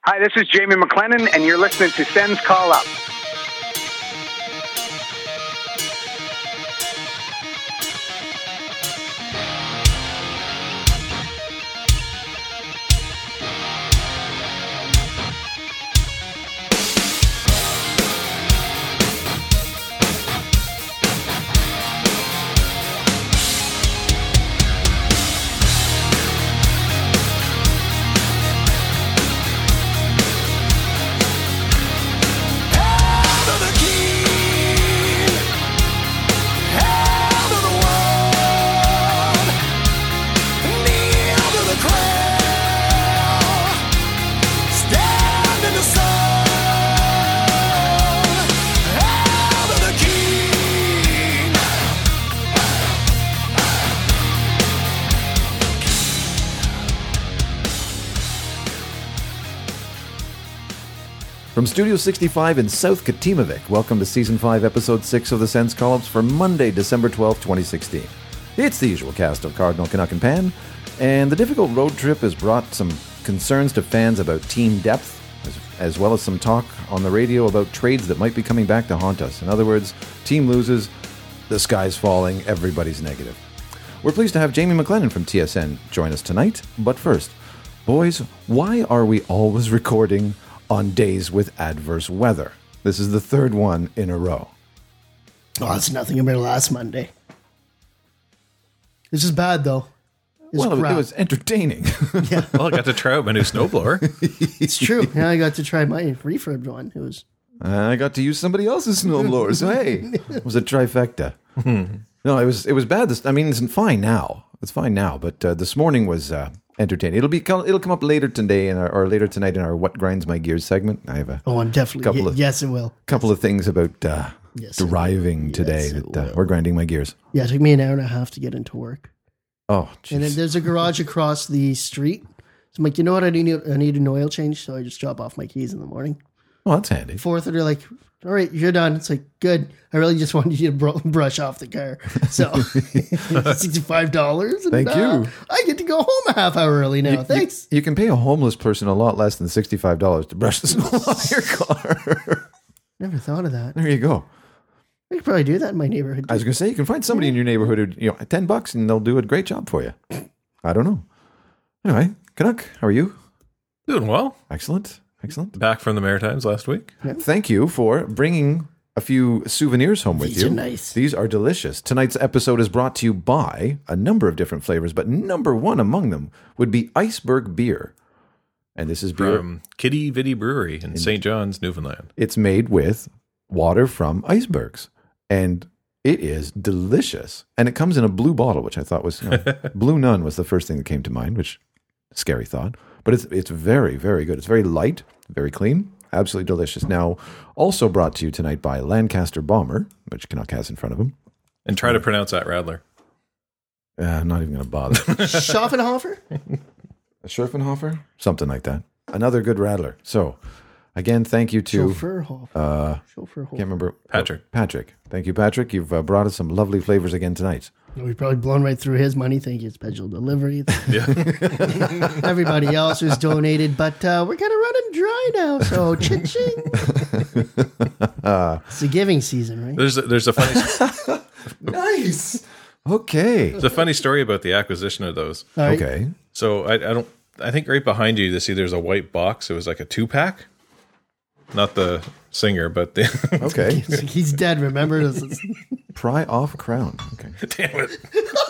Hi, this is Jamie McLennan, and you're listening to Sens Call Up. From Studio 65 in South Katimavik, welcome to Season 5, Episode 6 of the Sens Call-Ups for Monday, December 12th, 2016. It's the usual cast of Cardinal, Canuck, and Pan, and the difficult road trip has brought some concerns to fans about team depth, as well as some talk on the radio about trades that might be coming back to haunt us. In other words, team loses, the sky's falling, everybody's negative. We're pleased to have Jamie McLennan from TSN join us tonight, but first, boys, why are we always recording on days with adverse weather? This is the third one in a row. Oh, it's nothing about last Monday. This is bad, though. It was entertaining. Yeah, Well, I got to try out my new snowblower. it's true. Yeah, I got to try my refurbed one. It was I got to use somebody else's snowblower, so hey, it was a trifecta. No, it was bad. It's fine now. It's fine now, but this morning was entertaining. It'll come up later today or later tonight in our What Grinds My Gears segment. I have I'm definitely yes, it will. Couple of things about Yes, driving today that we're grinding my gears. Yeah, it took me an hour and a half to get into work. Oh, And then jeez. there's a garage across the street. So I'm like, you know what? I need an oil change, so I just drop off my keys in the morning. Oh, that's handy. 4:30, they're like, all right, you're done. It's like, good. I really just wanted you to brush off the car. So $65. Thank you. I get to go home a half hour early now. Thanks. You can pay a homeless person a lot less than $65 to brush the snow off your car. Never thought of that. There you go. I could probably do that in my neighborhood. I was going to say, you can find somebody in your neighborhood who, $10 and they'll do a great job for you. I don't know. Anyway, Canuck, how are you? Doing well. Excellent. Back from the Maritimes last week. Thank you for bringing a few souvenirs home with These you. are nice. These are delicious. Tonight's episode is brought to you by a number of different flavors, but number one among them would be Iceberg Beer. And this is beer. From Kitty Vitty Brewery in St. John's, Newfoundland. It's made with water from icebergs. And it is delicious. And it comes in a blue bottle, which I thought was, Blue Nun was the first thing that came to mind, which, scary thought. But it's very, very good. It's very light, very clean, absolutely delicious. Now, also brought to you tonight by Lancaster Bomber, which Canuck has in front of him. And try to pronounce that Radler. I'm not even going to bother. Schaffenhofer? A Schurfenhofer? Something like that. Another good rattler. So, again, thank you to... Schofferhofer. Can't remember. Patrick. Patrick. Thank you, Patrick. You've brought us some lovely flavors again tonight. We've probably blown right through his money. Thank you, Special Delivery. Yeah. Everybody else who's donated, but we're kind of running dry now. So, ching. It's the giving season, right? There's a funny Nice. Okay. there's a funny story about the acquisition of those. All right. Okay. So I think right behind you see there's a white box. It was like a 2-pack. Not the singer, but the Okay. He's dead, remember? This is- Pry off crown. Okay. damn it.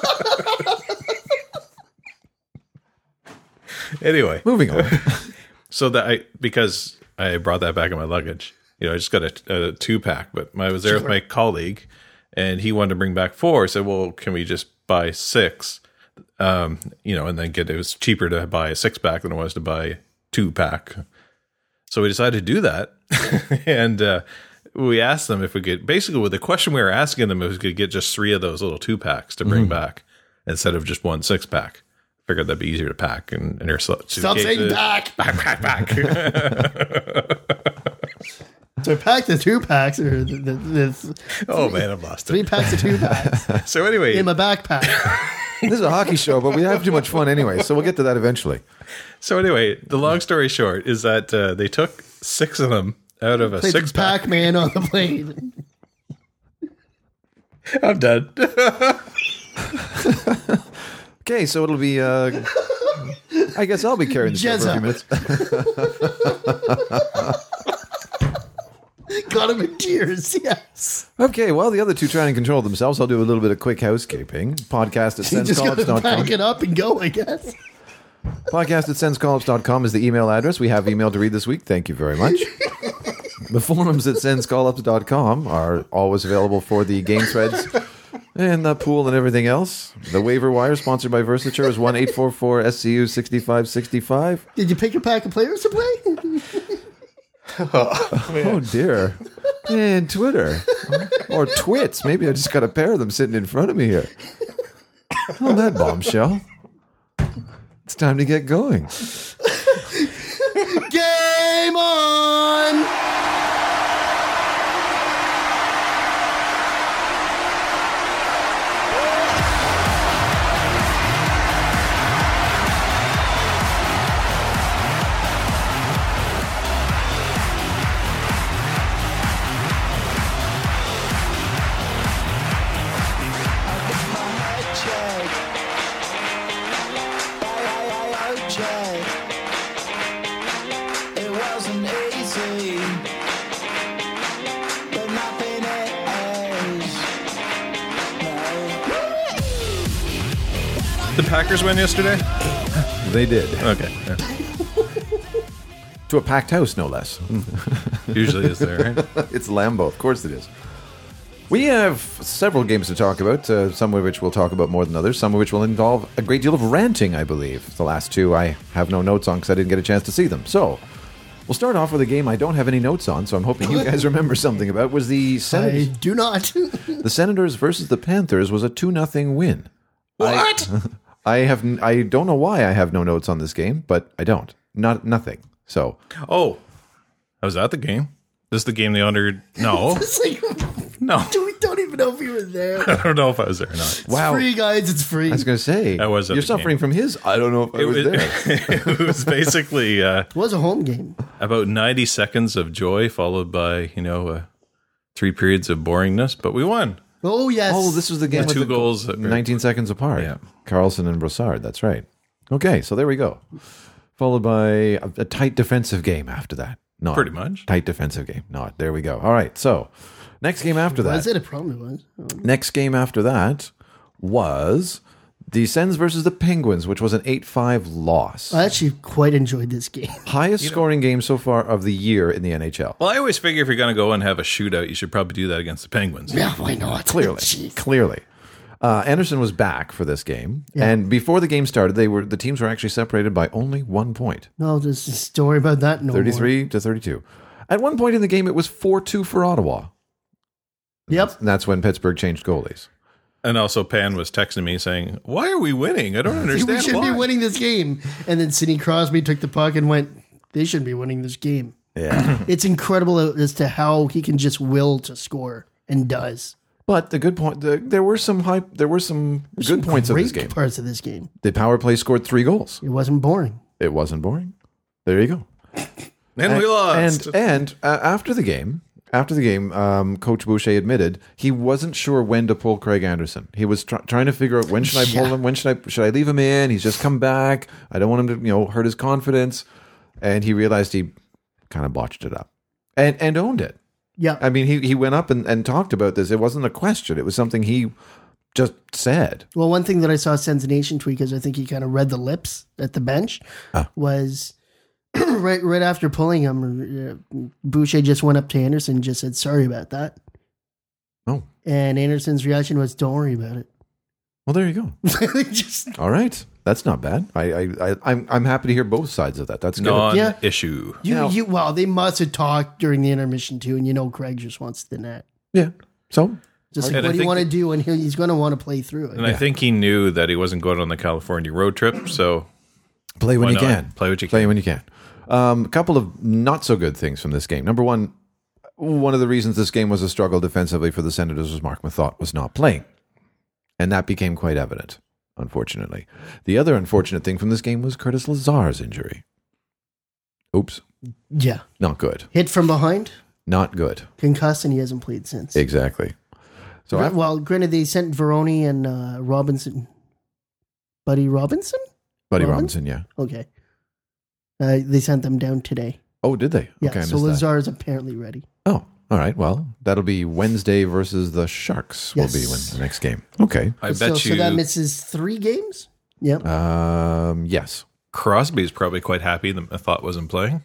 Anyway, Moving on. so because I brought that back in my luggage, I just got a 2-pack, but I was there with my colleague and he wanted to bring back 4. I said, well, can we just buy 6? And then it was cheaper to buy a 6-pack than it was to buy a 2-pack. So we decided to do that. And we asked them if we could, basically the question we were asking them was if we could get just 3 of those little 2-packs to bring back instead of just one 6-pack. Figured that'd be easier to pack in your suitcases. Stop saying back. Back. So I packed the 2-packs or the Oh man, I've lost 3 it. packs of 2-packs So anyway, in my backpack. This is a hockey show, but we have too much fun anyway, so we'll get to that eventually. So anyway, the long story short is that they took 6 of them out of a Played 6-pack. Pac-Man on the plane. I'm done. Okay, so it'll be... I guess I'll be carrying the show for a few minutes. Got him in tears, yes. Okay, while the other two try and control themselves, I'll do a little bit of quick housekeeping. Podcast at You just got to pack senscollops.com. it up and go, I guess. Podcast at senscollops.com is the email address. We have email to read this week. Thank you very much. The forums at senscollops.com are always available for the game threads and the pool and everything else. The waiver wire, sponsored by Versature, is 1-844-SCU-6565. Did you pick a pack of players to play? Oh, dear. And Twitter. Or Twits. Maybe I just got a pair of them sitting in front of me here. Oh, that bombshell. It's time to get going. Game on! It wasn't easy, but nothing is. The Packers win yesterday? They did. Okay. Yeah. To a packed house, no less. Usually is there, right? It's Lambeau. Of course it is. We have several games to talk about, some of which we'll talk about more than others, some of which will involve a great deal of ranting, I believe. The last two I have no notes on because I didn't get a chance to see them. So, we'll start off with a game I don't have any notes on, so I'm hoping you guys remember something about. Was the I Senators, do not. the Senators versus the Panthers was a 2-0 win. What? I don't know why I have no notes on this game, but I don't. Nothing. So, Oh, was that the game? This is the game they honored? No. It's like, No. we don't even know if you were there. I don't know if I was there or not. It's free, guys. It's free. I was going to say, I was at you're the suffering game. from his. I don't know if I was there. It was basically It was a home game. about 90 seconds of joy followed by, 3 periods of boringness, but we won. Oh, yes. Oh, this was the game with 2 the goals. 19 seconds apart. Yeah. Carlson and Brassard. That's right. Okay, so there we go. Followed by a tight defensive game after that. No, Pretty much. tight defensive game. No, there we go. All right, so next game after that. Was it? It probably was. Oh. Next game after that was the Sens versus the Penguins, which was an 8-5 loss. I actually quite enjoyed this game. Highest scoring game so far of the year in the NHL. Well, I always figure if you're going to go and have a shootout, you should probably do that against the Penguins. Yeah, why not? Clearly. Jeez. Clearly. Anderson was back for this game, and before the game started, the teams were actually separated by only 1 point, No, just don't worry about that no 33 to 32. At one point in the game, it was 4-2 for Ottawa. more. Yep. And that's when Pittsburgh changed goalies. And also, Pan was texting me saying, "Why are we winning? I don't understand We should why." be winning this game. And then Sidney Crosby took the puck and went, they shouldn't be winning this game. Yeah. It's incredible as to how he can just will to score and does. But the good point, there were some good points of this Great game. parts of this game. The power play scored 3 goals. It wasn't boring. It wasn't boring. There you go. And we lost. And after the game, Coach Boucher admitted he wasn't sure when to pull Craig Anderson. He was trying to figure out when should I pull him, when should I leave him in? He's just come back. I don't want him to hurt his confidence. And he realized he kind of botched it up and owned it. Yeah. I mean, he went up and talked about this. It wasn't a question. It was something he just said. Well, one thing that I saw Sens Nation tweet, because I think he kind of read the lips at the bench, was right after pulling him, Boucher just went up to Anderson and just said, sorry about that. Oh, And Anderson's reaction was, don't worry about it. well, there you go. Just All right. That's not bad. I'm happy to hear both sides of that. That's good. Non-issue. Now- well, they must have talked during the intermission too, and Craig just wants the net. Yeah. So, Just And like, I what do you think- want to do? And he's going to want to play through it. And I think he knew that he wasn't going on the California road trip, so play when Why you not? can. Play what you Play can. when you can. A couple of not so good things from this game. Number one of the reasons this game was a struggle defensively for the Senators was Mark Methot was not playing. And that became quite evident. unfortunately. The other unfortunate thing from this game was Curtis Lazar's injury. Oops. Yeah. Not good. Hit from behind, Not good. concussed, and he hasn't played since. Exactly. So Well, granted, they sent Veroni and Robinson. Buddy Robinson? Robinson, yeah. Okay. They sent them down today. Oh, did they? Yeah, Okay, I so missed that. Lazar is apparently ready. Oh, all right. Well, that'll be Wednesday versus the Sharks will be Yes. the next game. Okay. I so, bet so you that misses 3 games? Yep. Yes. Crosby's probably quite happy that I thought wasn't playing.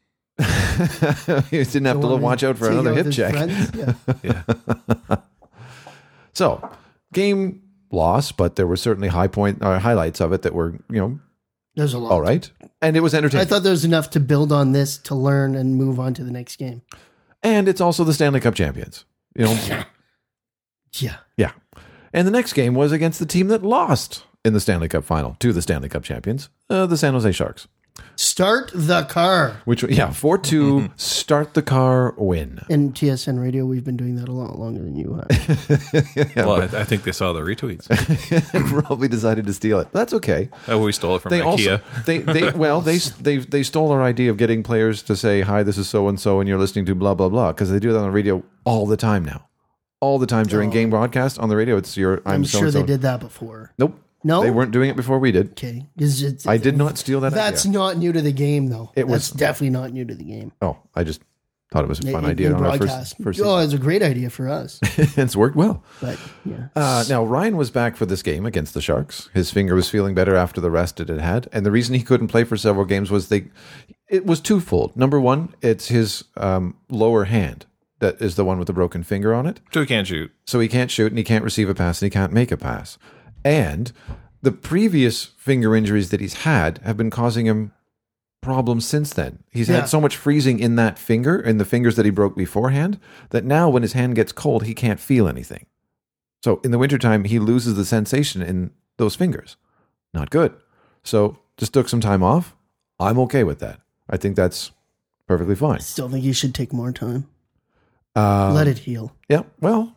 He didn't have to watch out for Take another out hip his check. friends? Yeah. So, game loss, but there were certainly highlights of it that were, There's a lot. all right. And it was I entertaining. thought there was enough to build on this to learn and move on to the next game. And it's also the Stanley Cup champions. Yeah. Yeah. And the next game was against the team that lost in the Stanley Cup final to the Stanley Cup champions, the San Jose Sharks. Start the car. Which, 4-2, start the car win. In TSN radio, we've been doing that a lot longer than you have. Well, I think they saw the retweets. Probably decided to steal it. That's okay. Oh, we stole it from They IKEA. also they stole our idea of getting players to say, hi, this is so and so, and you're listening to blah blah blah, because they do that on the radio all the time now. All the time during game broadcast on the radio, it's I'm so sure and so. they did that before. Nope. No? They weren't doing it before we did. Okay. I did not steal that That's idea. not new to the game, though. It was- That's definitely not new to the game. Oh, I just thought it was a fun In idea on our broadcast. first Oh, season. it's a great idea for us. It's worked well. But yeah. Now, Ryan was back for this game against the Sharks. His finger was feeling better after the rest it had had. And the reason he couldn't play for several games was it was twofold. Number one, it's his lower hand that is the one with the broken finger on it. So he can't shoot. So he can't shoot and he can't receive a pass and he can't make a pass. And the previous finger injuries that he's had have been causing him problems since then. He's Yeah. had so much freezing in that finger, in the fingers that he broke beforehand, that now when his hand gets cold, he can't feel anything. So in the wintertime, he loses the sensation in those fingers. Not good. So just took some time off. I'm okay with that. I think that's perfectly fine. Still think you should take more time. Let it heal. Yeah, well,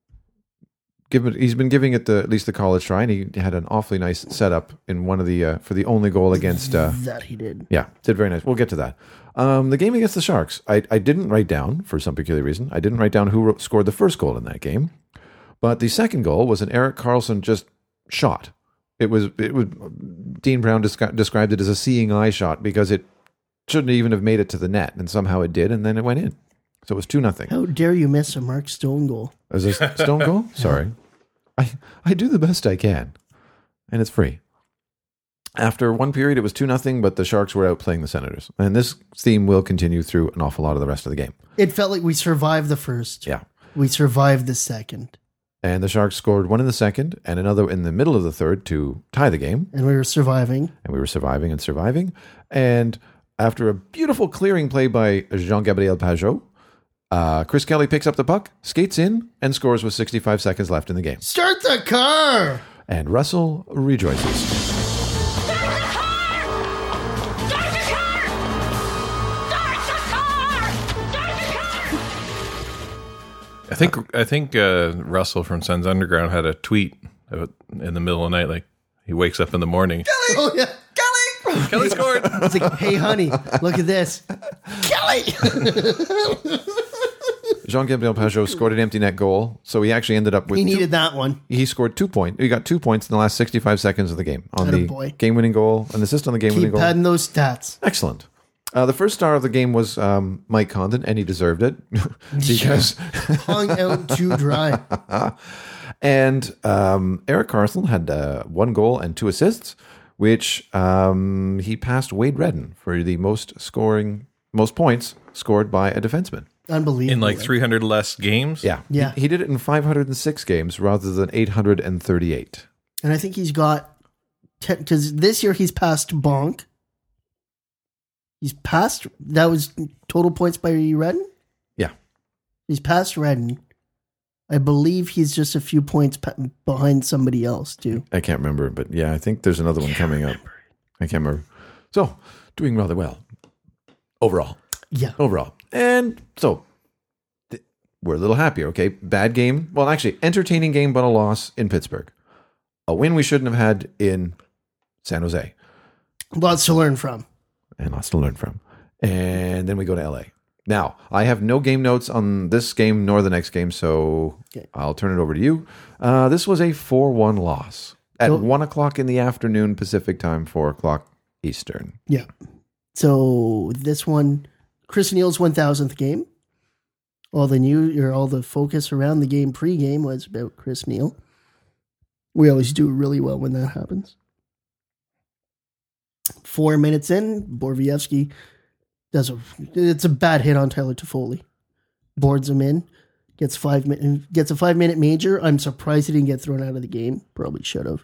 he's been giving it at least the college try, and he had an awfully nice setup in one of the for the only goal against. That he did. Yeah, did very nice. We'll get to that. The game against the Sharks, I didn't write down for some peculiar reason. I didn't write down who scored the first goal in that game, but the second goal was an Erik Karlsson just shot. It was Dean Brown described it as a seeing eye shot because it shouldn't even have made it to the net, and somehow it did, and then it went in. So it was 2-0. How dare you miss a Mark Stone goal? Is this Stone goal? Sorry. I do the best I can. And it's free. After one period, it was 2-0, but the Sharks were outplaying the Senators. And this theme will continue through an awful lot of the rest of the game. It felt like we survived the first. Yeah. We survived the second. And the Sharks scored one in the second and another in the middle of the third to tie the game. And we were surviving. And we were surviving and surviving. And after a beautiful clearing play by Jean-Gabriel Pajot, Chris Kelly picks up the puck, skates in, and scores with 65 seconds left in the game. Start the car! And Russell rejoices. I think Russell from Sons Underground had a tweet in the middle of the night, like he wakes up in the morning. Oh, yeah. Kelly! Kelly scored. It's like, hey, honey, look at this. Kelly! Jean-Gabriel Pajot scored an empty net goal, so he actually ended up with He needed that one. He scored 2 points. He got 2 points in the last 65 seconds of the game on the Attaboy. game-winning goal, an assist on the game-winning Keep goal. padding those stats. Excellent. The first star of the game was Mike Condon, and he deserved it because Hung out too dry. and Erik Karlsson had 1 goal and 2 assists, which he passed Wade Redden for the most points scored by a defenseman. Unbelievable. In like 300 less games. Yeah. Yeah. He did it in 506 games rather than 838. And I think he's got, because this year he's passed Bonk. He's passed, that was total points by Redden? Yeah. He's passed Redden. I believe he's just a few points behind somebody else, too. I can't remember, but yeah, I think there's another one coming up. I can't remember. So, doing rather well. Overall. Yeah. And so, we're a little happier, okay? Bad game. Well, actually, entertaining game, but a loss in Pittsburgh. a win we shouldn't have had in San Jose. Lots to learn from. And lots to learn from. And then we go to LA. Now, I have no game notes on this game nor the next game, so I'll turn it over to you. This was a 4-1 loss at 1 o'clock in the afternoon Pacific time, 4 o'clock Eastern. Yeah. So this one, Chris Neal's 1,000th game. All the focus around the game pregame was about Chris Neal. We always do really well when that happens. 4 minutes in, Borowiecki it's a bad hit on Tyler Toffoli. Boards him in, gets a 5-minute major. I'm surprised he didn't get thrown out of the game. Probably should have.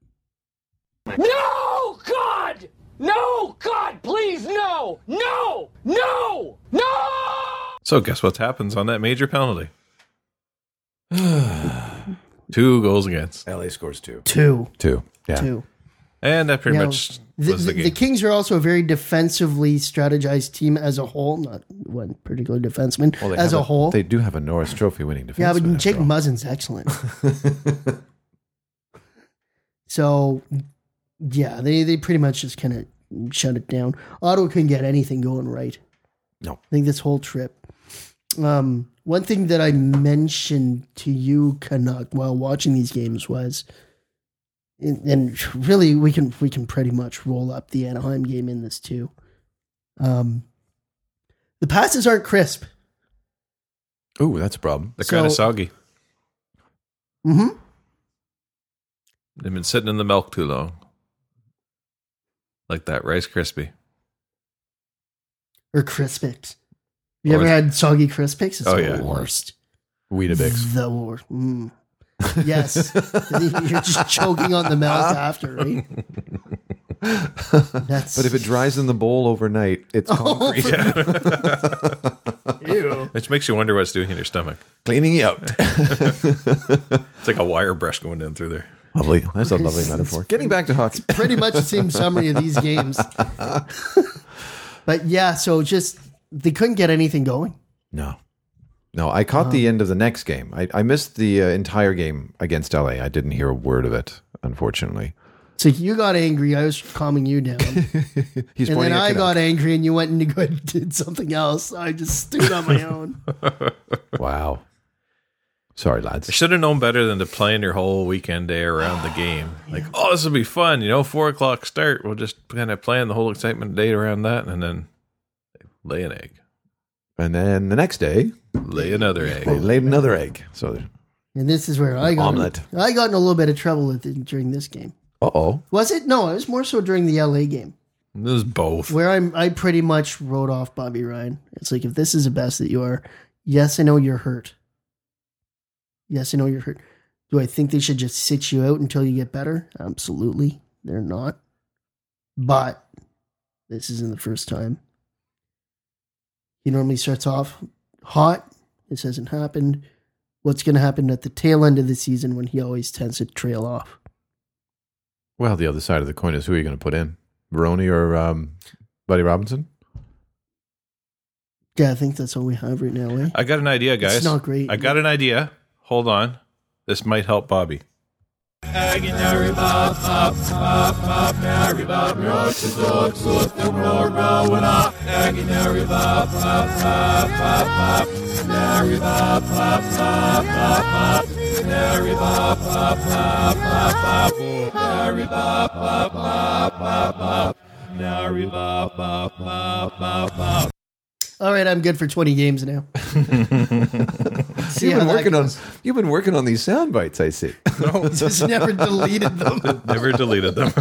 No, God! No, God, please, no! No! No! No! So guess what happens on that major penalty? 2 goals against. LA scores 2. 2. 2. Yeah. 2. And that pretty much was the game. The Kings are also a very defensively strategized team as a whole, not one particular defenseman. Well, as a whole. They do have a Norris Trophy winning defenseman. Yeah, but Jake after all. Muzzin's excellent. So, yeah, they pretty much just kind of shut it down. Ottawa couldn't get anything going right. No. I think this whole trip. One thing that I mentioned to you, Canuck, while watching these games was, and really we can pretty much roll up the Anaheim game in this too. The passes aren't crisp. Ooh, that's a problem. They're kind of soggy. Mm-hmm. They've been sitting in the milk too long. Like that Rice Krispie. Or Crispix. You ever had soggy Crispix? It's the yeah. worst. Weetabix. The worst. Mm. Yes. You're just choking on the milk after, right? But if it dries in the bowl overnight, it's concrete. Ew. Which makes you wonder what it's doing in your stomach. Cleaning you out. It's like a wire brush going in through there. Lovely. That's a lovely metaphor. Getting back to hockey. Pretty much the same summary of these games. But yeah, so just they couldn't get anything going. No, I caught the end of the next game. I missed the entire game against LA. I didn't hear a word of it, unfortunately. So you got angry. I was calming you down. He's And then pointing at I Canuck. got angry and you went and did something else. I just stood on my own. Wow. Sorry, lads. I should have known better than to plan your whole weekend day around the game. Like, oh, this will be fun. 4 o'clock start. We'll just kind of plan the whole excitement day around that and then lay an egg. And then the next day, Lay another egg. they laid another egg. So, And this is where I got Omelet. in a little bit of trouble with it during this game. uh-oh. Was it? No, it was more so during the LA game It was both. where I pretty much wrote off Bobby Ryan. It's like, if this is the best that you are, yes, I know you're hurt. Yes, I know you're hurt. Do I think they should just sit you out until you get better? Absolutely. They're not. But this isn't the first time. He normally starts off hot. This hasn't happened. What's going to happen at the tail end of the season when he always tends to trail off? Well, the other side of the coin is who are you going to put in? Veroni or Buddy Robinson? Yeah, I think that's all we have right now, eh? I got an idea, guys. It's not great. I got an idea. Hold on. This might help Bobby. All right, I'm good for 20 games now. See You've how that been goes. you've been working on these sound bites, I see. Just never deleted them. Never deleted them.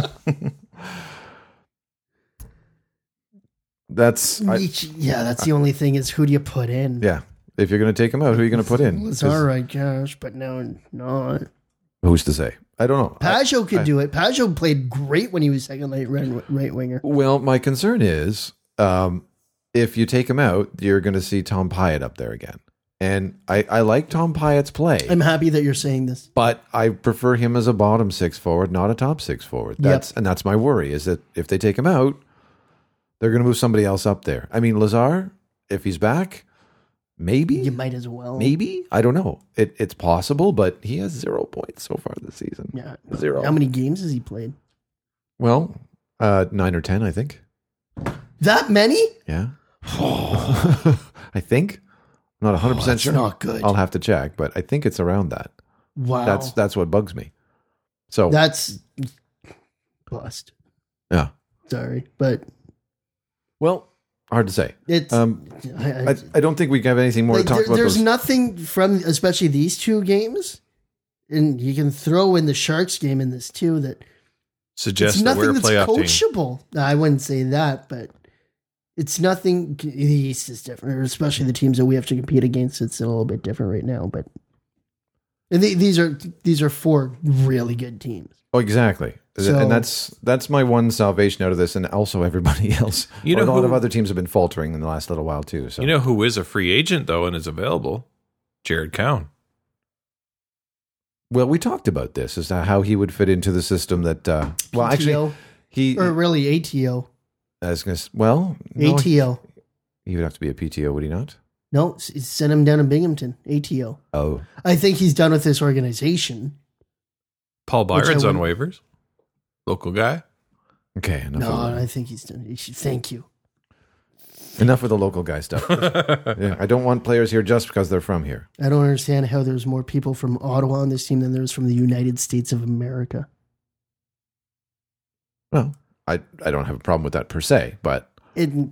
That's Yeah, that's the only thing is who do you put in? yeah. If you're going to take them out, who are you going to put in? It's all right, gosh, but no, not. Who's to say? I don't know. Pajot could do it. Pajot played great when he was second right winger. Well, my concern is if you take him out, you're going to see Tom Pyatt up there again. And I like Tom Pyatt's play, I'm happy that you're saying this. but I prefer him as a bottom six forward, not a top six forward. And that's my worry is that if they take him out, they're going to move somebody else up there. I mean, Lazar, if he's back, Maybe. You might as well. Maybe. I don't know. It's possible, but he has 0 points so far this season. Yeah. 0. How many games has he played? Well, 9 or 10, I think. That many? Yeah. I think. I'm not 100% that's sure. not good. I'll have to check, but I think it's around that. Wow. That's what bugs me. So That's bust. yeah. Sorry, but Well, hard to say. it's. I don't think we have anything more to talk about. There's Those. nothing from, especially these two games, and you can throw in the Sharks game in this too. That Suggest it's that we're nothing a that's playoff team. coachable. No, I wouldn't say that, but it's nothing. The East is different, especially the teams that we have to compete against. It's a little bit different right now, but and these are 4 really good teams. Oh, exactly. So- And that's my one salvation out of this, and also everybody else. You know a lot who- of other teams have been faltering in the last little while too. So You know who is a free agent, though, and is available? Jared Cowan. well, we talked about this as to how he would fit into the system. That well, actually, PTO, he or really ATO. I was gonna, well, no, ATO. he would have to be a PTO, would he not? No, send him down to Binghamton. ATO. Oh, I think he's done with this organization. Paul Which I Byron's on wouldn't- waivers. Local guy. okay. Enough, No, of, I think he's done. He should, thank you. enough with the local guy stuff. Yeah, I don't want players here just because they're from here. I don't understand how there's more people from Ottawa on this team than there's from the United States of America. Well, I don't have a problem with that per se, but The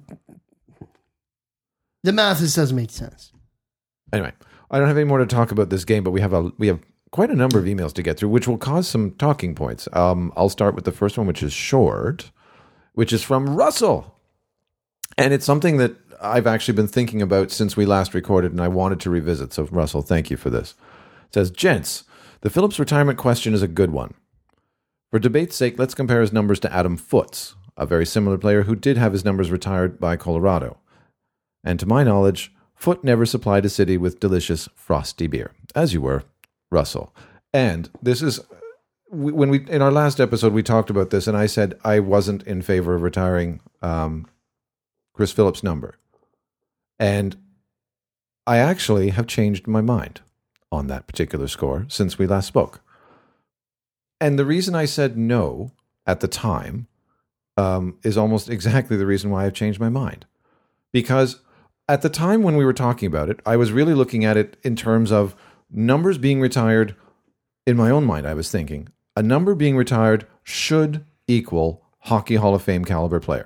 math just doesn't make sense. anyway, I don't have any more to talk about this game, but we have quite a number of emails to get through, which will cause some talking points. I'll start with the first one, which is short, which is from Russell. And it's something that I've actually been thinking about since we last recorded, and I wanted to revisit. So, Russell, thank you for this. It says, gents, the Phillips retirement question is a good one. For debate's sake, let's compare his numbers to Adam Foote's, a very similar player who did have his numbers retired by Colorado. And to my knowledge, Foote never supplied a city with delicious frosty beer, as you were, Russell. And this is when we in our last episode we talked about this, and I said I wasn't in favor of retiring Chris Phillips' number, and I actually have changed my mind on that particular score since we last spoke. And the reason I said no at the time is almost exactly the reason why I've changed my mind, because at the time when we were talking about it, I was really looking at it in terms of numbers being retired. In my own mind, I was thinking a number being retired should equal Hockey Hall of Fame caliber player.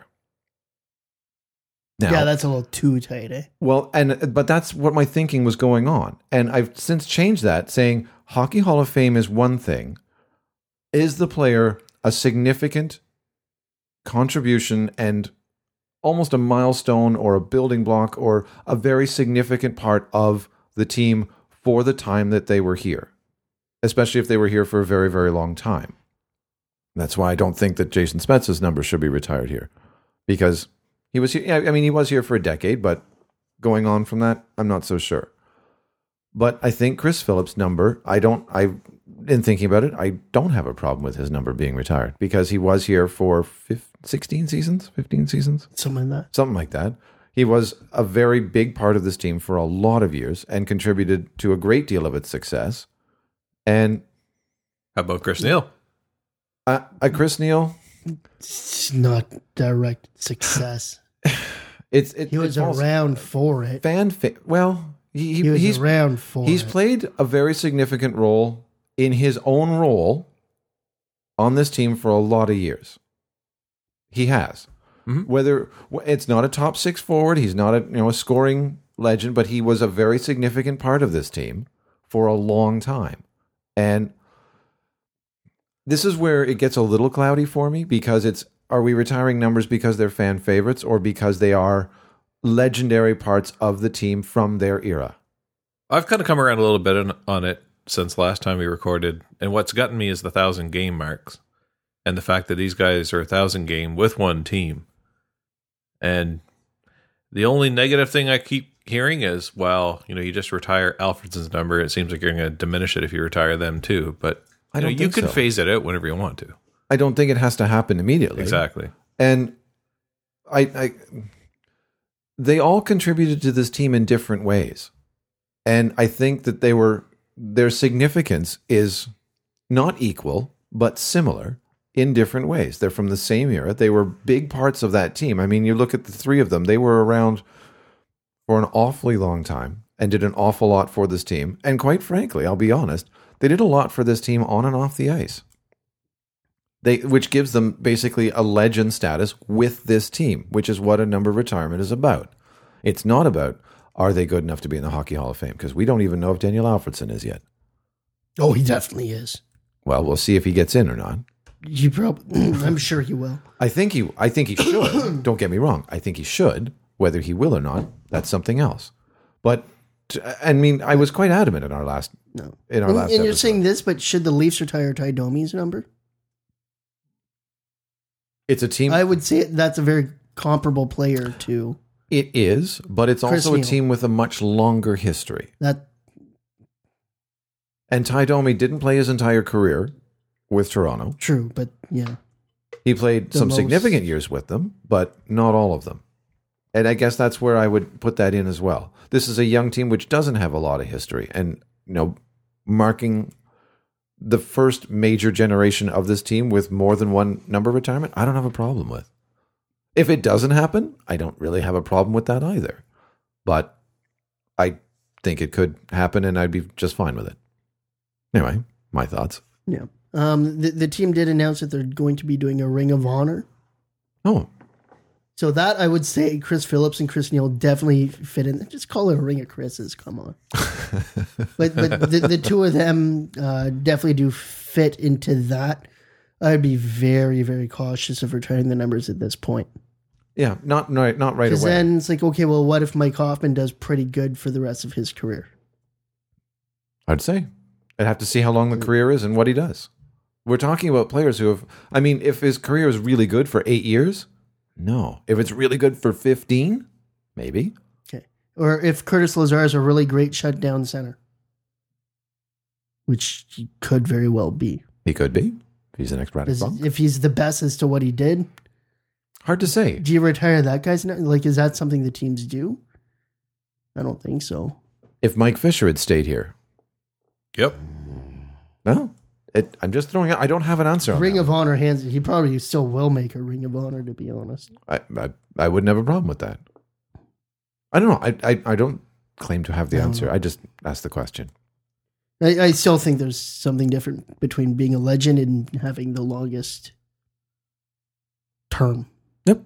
Now, Yeah, that's a little too tight, eh? well, but that's what my thinking was going on. And I've since changed that, saying Hockey Hall of Fame is one thing. Is the player a significant contribution and almost a milestone or a building block or a very significant part of the team for the time that they were here, especially if they were here for a very, very long time? That's why I don't think that Jason Spezza's number should be retired here, because he was here. I mean, he was here for a decade, but going on from that, I'm not so sure. But I think Chris Phillips' number, in thinking about it, I don't have a problem with his number being retired, because he was here for 15 seasons. Something like that. Something like that. He was a very big part of this team for a lot of years and contributed to a great deal of its success. And How about Chris Neal? Chris Neal, It's not direct success. He was falls- around for it. Well, He was he's around for he's it. played a very significant role in his own role on this team for a lot of years. He has. Mm-hmm. Whether it's not a top 6 forward, he's not a scoring legend, but he was a very significant part of this team for a long time. And this is where it gets a little cloudy for me, because are we retiring numbers because they're fan favorites or because they are legendary parts of the team from their era? I've kind of come around a little bit on it since last time we recorded, and what's gotten me is the 1,000 game marks and the fact that these guys are 1,000 game with one team. And the only negative thing I keep hearing is, well, you just retire Alfredson's number. It seems like you're going to diminish it if you retire them too. But I don't you think can so. phase it out whenever you want to. I don't think it has to happen immediately. Exactly. And I they all contributed to this team in different ways. And I think that their significance is not equal, but similar in different ways. They're from the same era. They were big parts of that team. I mean, you look at the three of them, they were around for an awfully long time and did an awful lot for this team. And quite frankly, I'll be honest, they did a lot for this team on and off the ice. Which gives them basically a legend status with this team, which is what a number retirement is about. It's not about, are they good enough to be in the Hockey Hall of Fame? Because we don't even know if Daniel Alfredson is yet. Oh, he definitely is. Well, we'll see if he gets in or not. I'm sure he will. I think he should. Don't get me wrong. I think he should. Whether he will or not, that's something else. But I mean, I was quite adamant in our last And you're episode. saying this, but should the Leafs retire Ty Domi's number? It's a team. I would say that's a very comparable player to It is, but it's Chris also a Neal. team with a much longer history. that. And Ty Domi didn't play his entire career with Toronto. True, but yeah. He played The some most- significant years with them, but not all of them. And I guess that's where I would put that in as well. This is a young team which doesn't have a lot of history. And, marking the first major generation of this team with more than one number retirement, I don't have a problem with. If it doesn't happen, I don't really have a problem with that either. But I think it could happen and I'd be just fine with it. Anyway, my thoughts. Yeah. The team did announce that they're going to be doing a Ring of Honor. Oh, So that I would say Chris Phillips and Chris Neal definitely fit in. Just call it a Ring of Chris's. Come on. but the two of them definitely do fit into that. I'd be very, very cautious of retiring the numbers at this point. yeah, not right Because away. then it's like, okay, well, what if Mike Hoffman does pretty good for the rest of his career? I'd say. I'd have to see how long the career is and what he does. We're talking about players who have, I mean, if his career is really good for 8 years, no. If it's really good for 15, maybe. Okay. Or if Curtis Lazar is a really great shutdown center, which he could very well be. He could be. If he's the next Braddock Bunk. If he's the best as to what he did, Hard to say. do you retire that guy's? Like, is that something the teams do? I don't think so. If Mike Fisher had stayed here. Yep. No. I'm just throwing out, I don't have an answer on Ring that. of Honor hands. He probably still will make a Ring of Honor, to be honest. I wouldn't have a problem with that. I don't know. I don't claim to have the answer. I just asked the question. I still think there's something different between being a legend and having the longest term. Yep.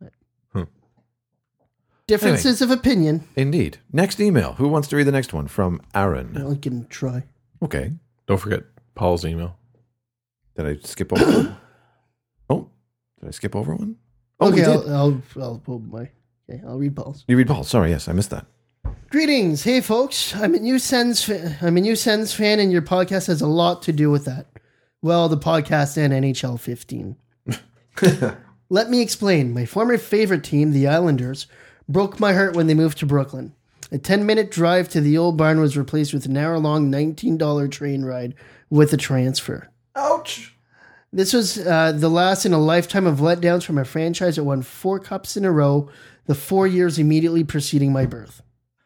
Differences of opinion. Indeed. Next email. Who wants to read the next one? From Aaron. I can try. Okay. Don't forget Paul's email. Did I skip over one? Oh, did I skip over one? Oh, Okay, we did. I'll read Paul's. You read Paul. Sorry, yes, I missed that. Greetings, hey folks. I'm a new Sens fan, and your podcast has a lot to do with that. Well, the podcast and NHL 15. Let me explain. My former favorite team, the Islanders, broke my heart when they moved to Brooklyn. A 10-minute drive to the old barn was replaced with an hour-long $19 train ride with a transfer. Ouch. This was the last in a lifetime of letdowns from a franchise that won 4 cups in a row, the 4 years immediately preceding my birth.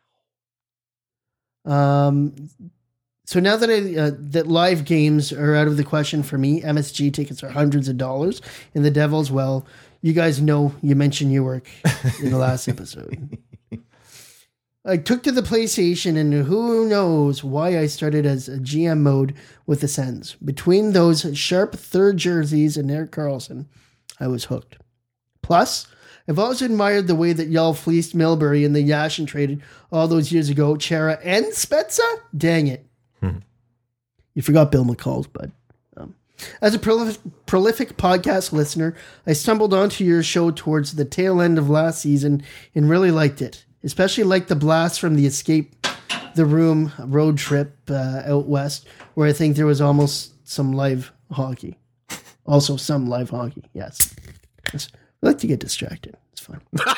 So now that that live games are out of the question for me, MSG tickets are hundreds of dollars, and the Devils, well, you guys know you mentioned Newark in the last episode. I took to the PlayStation, and who knows why I started as a GM mode with the Sens. Between those sharp third jerseys and Erik Karlsson, I was hooked. Plus, I've always admired the way that y'all fleeced Milbury in the Yashin traded all those years ago. Chara and Spezza? Dang it. You forgot Bill McCall's, bud. As a prolific podcast listener, I stumbled onto your show towards the tail end of last season and really liked it. Especially liked the blast from the Escape the Room road trip out west, where I think there was almost some live hockey. Also some live hockey, yes. I like to get distracted. It's fun.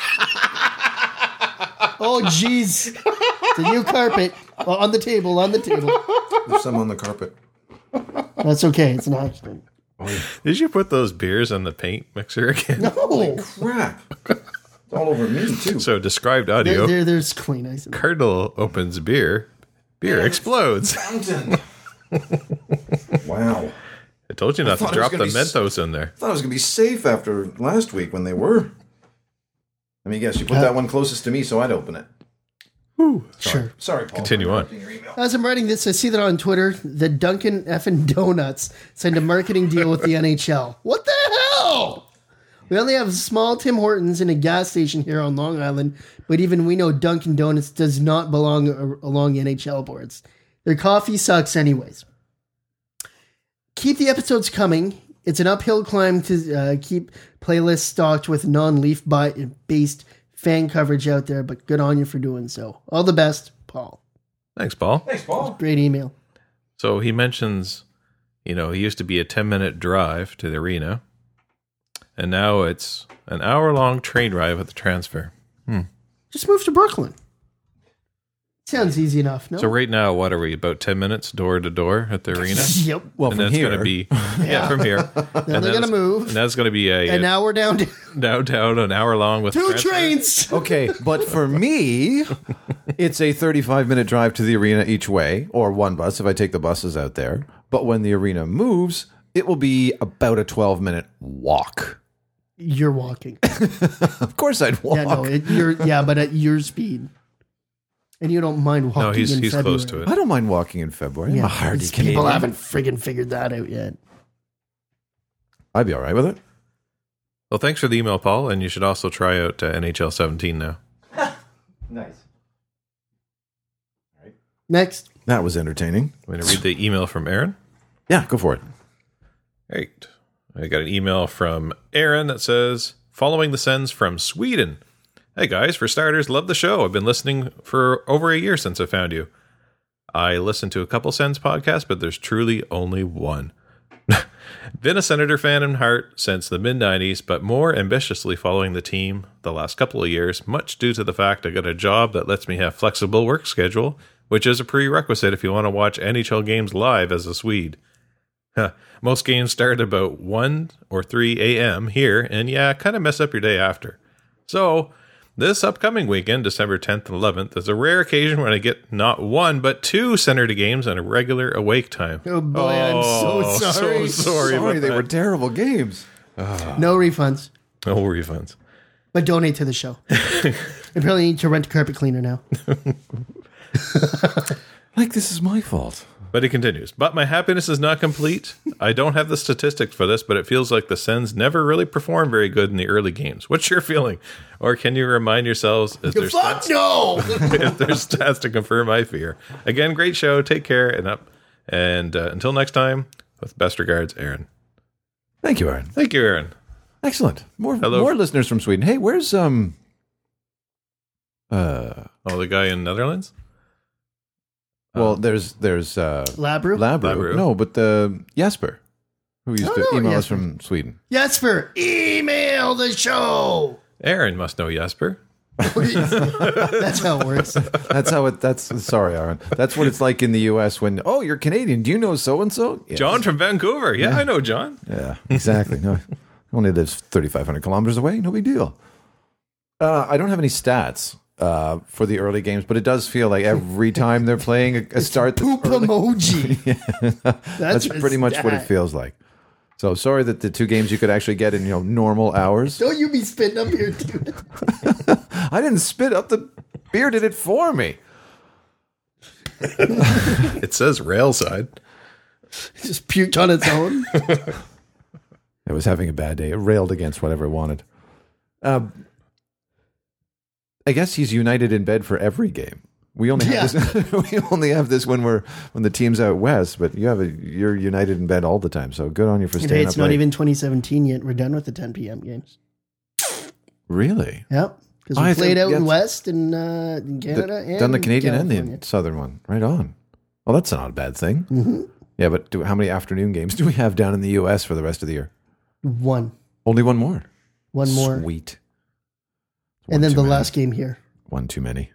Oh, jeez. The new carpet on the table, There's some on the carpet. That's okay. It's an accident. Did you put those beers on the paint mixer again? No. Crap. It's all over me, too. So described audio. There's clean ice in there. Cardinal opens beer. Beer explodes. Fountain. Wow. I told you not to thought it was drop the gonna be Mentos in there. I thought it was going to be safe after last week when they were. Let me guess. You put that one closest to me so I'd open it. Sure. Sorry, Paul. Continue on. As I'm writing this, I see that on Twitter, the Dunkin' effing Donuts signed a marketing deal with the NHL. What the hell? We only have small Tim Hortons and a gas station here on Long Island, but even we know Dunkin' Donuts does not belong along NHL boards. Their coffee sucks anyways. Keep the episodes coming. It's an uphill climb to keep playlists stocked with non-Leaf-based fan coverage out there, but good on you for doing so. All the best, Paul. Thanks, Paul. Thanks, Paul. Great email. So he mentions, he used to be a 10-minute drive to the arena, and now it's an hour-long train ride with the transfer. Just move to Brooklyn. Sounds easy enough, no? So right now, what are we, about 10 minutes door to door at the arena? Yep. Well, And from that's here. going to be, from here. Then they're going to move. And that's going to be And now we're down to downtown, an hour long with 2 transfer. trains. Okay, but for me, it's a 35-minute drive to the arena each way, or one bus if I take the buses out there. But when the arena moves, it will be about a 12-minute walk. You're walking. Of course I'd walk. But at your speed. And you don't mind walking No, he's in February. close to it. I don't mind walking in February. I'm a hardy These Canadian. people haven't friggin' figured that out yet. I'd be all right with it. Well, thanks for the email, Paul, and you should also try out NHL 17 now. Nice. Next. That was entertaining. I'm going to read the email from Aaron. Yeah, go for it. Right. I got an email from Aaron that says, following the sends from Sweden. Hey guys, for starters, love the show. I've been listening for over a year since I found you. I listened to a couple Sens podcasts, but there's truly only one. Been a Senator fan in heart since the mid-90s, but more ambitiously following the team the last couple of years, much due to the fact I got a job that lets me have flexible work schedule, which is a prerequisite if you want to watch NHL games live as a Swede. Most games start about 1 or 3 a.m. here, and kind of mess up your day after. So, this upcoming weekend, December 10th and 11th, is a rare occasion when I get not 1, but 2 Senator games on a regular awake time. Oh boy, I'm so sorry. So sorry about they that. were terrible games. No refunds. No refunds. But donate to the show. I probably need to rent a carpet cleaner now. Like this is my fault. But he continues. But my happiness is not complete. I don't have the statistics for this, but it feels like the Sens never really perform very good in the early games. What's your feeling? Or can you remind yourselves, is there Fuck stats, no! if there's stats to confirm my fear? Again, great show. Take care and up. And until next time, with best regards, Aaron. Thank you, Aaron. Thank you, Aaron. Excellent. More Hello. listeners from Sweden. Hey, where's Oh, the guy in Netherlands? well, there's Labru? Labru. No, but Jesper, who used to no, email us Jesper. from Sweden. Jesper, email the show! Aaron must know Jesper. That's how it works. Sorry, Aaron. That's what it's like in the U.S. when, oh, you're Canadian. Do you know so-and-so? Yes. John from Vancouver. Yeah, I know John. Yeah, exactly. No, only lives 3,500 kilometers away. No big deal. I don't have any stats for the early games, but it does feel like every time they're playing a start, Poop emoji. that's pretty much what it feels like. So sorry that the 2 games you could actually get in normal hours. Don't you be spitting up here, dude. I didn't spit up. The beer did it for me. It says Railside. Just puked on its own. It was having a bad day. It railed against whatever it wanted. I guess he's united in bed for every game. We only have this. We only have this when the team's out west. But you're united in bed all the time. So good on you for staying Hey, up it's not late. even 2017 yet. We're done with the 10 p.m. games. Really? Yep. Because we played out in West and in Canada and done the Canadian California. and the Southern one. Right on. Well, that's not a bad thing. Mm-hmm. Yeah, but how many afternoon games do we have down in the U.S. for the rest of the year? One Only one more. more. Sweet. And then too the many. last game here. One too many.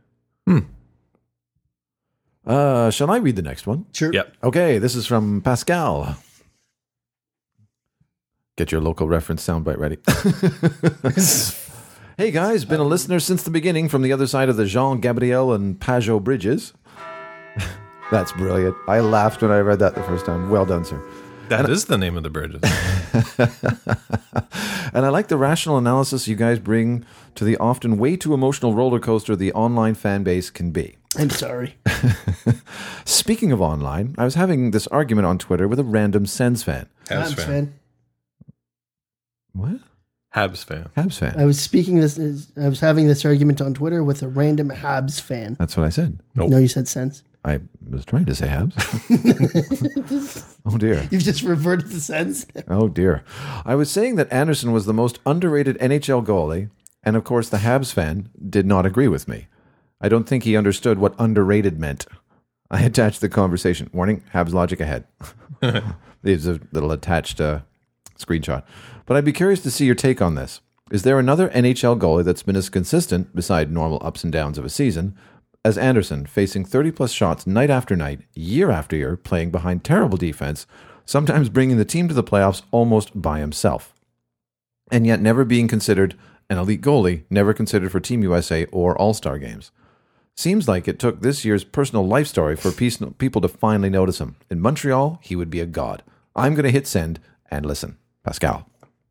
Shall I read the next one? Sure. Yep. Okay, this is from Pascal. Get your local reference soundbite ready. Hey guys, been a listener since the beginning from the other side of the Jean Gabriel and Pajot bridges. That's brilliant. I laughed when I read that the first time. Well done, sir. That is the name of the bridges. And I like the rational analysis you guys bring to the often way too emotional roller coaster the online fan base can be. I'm sorry. Speaking of online, I was having this argument on Twitter with a random Sens fan. Habs fan. What? Habs fan. Habs fan. I was having this argument on Twitter with a random Habs fan. That's what I said. Nope. No, you said Sens. I was trying to say Habs. Oh, dear. You've just reverted to Sens. Oh, dear. I was saying that Anderson was the most underrated NHL goalie, and of course the Habs fan did not agree with me. I don't think he understood what underrated meant. I attached the conversation. Warning, Habs logic ahead. There's a little attached screenshot. But I'd be curious to see your take on this. Is there another NHL goalie that's been as consistent, beside normal ups and downs of a season, as Anderson, facing 30-plus shots night after night, year after year, playing behind terrible defense, sometimes bringing the team to the playoffs almost by himself, and yet never being considered an elite goalie, never considered for Team USA or All-Star games? Seems like it took this year's personal life story for people to finally notice him. In Montreal, he would be a god. I'm going to hit send and listen. Pascal.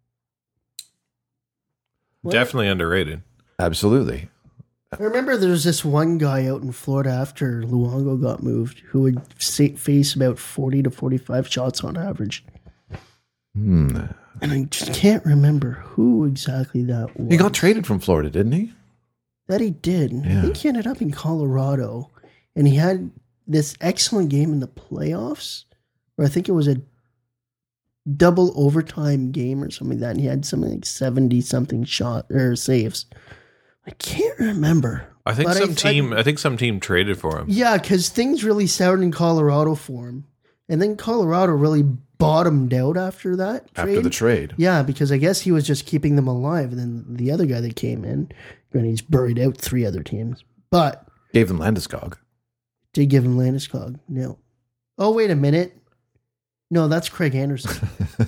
Definitely underrated. Absolutely. I remember there was this one guy out in Florida after Luongo got moved who would face about 40 to 45 shots on average. And I just can't remember who exactly that was. He got traded from Florida, didn't he? That he did. Yeah. I think he ended up in Colorado. And he had this excellent game in the playoffs, where I think it was a double overtime game or something like that. And he had something like 70-something shot or saves. I can't remember. I think But some team traded for him. Yeah, because things really soured in Colorado for him. And then Colorado really bottomed out after that trade. After the trade. Yeah, because I guess he was just keeping them alive. And then the other guy that came in, and he's buried out 3 other teams. But Gave them Landeskog. did give him Landeskog. No. Oh, wait a minute. No, that's Craig Anderson.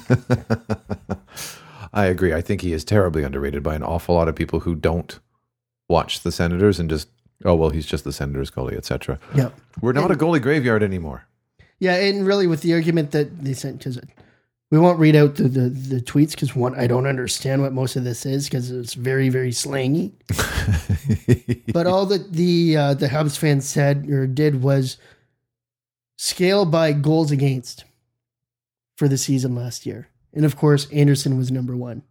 I agree. I think he is terribly underrated by an awful lot of people who don't watch the Senators and just, oh, well, he's just the Senators goalie, etc. Yeah. We're not a goalie graveyard anymore. Yeah, and really with the argument that they sent, because we won't read out the tweets, because one, I don't understand what most of this is, because it's very, very slangy. But all that the Habs fans said or did was scale by goals against for the season last year. And of course, Anderson was number 1.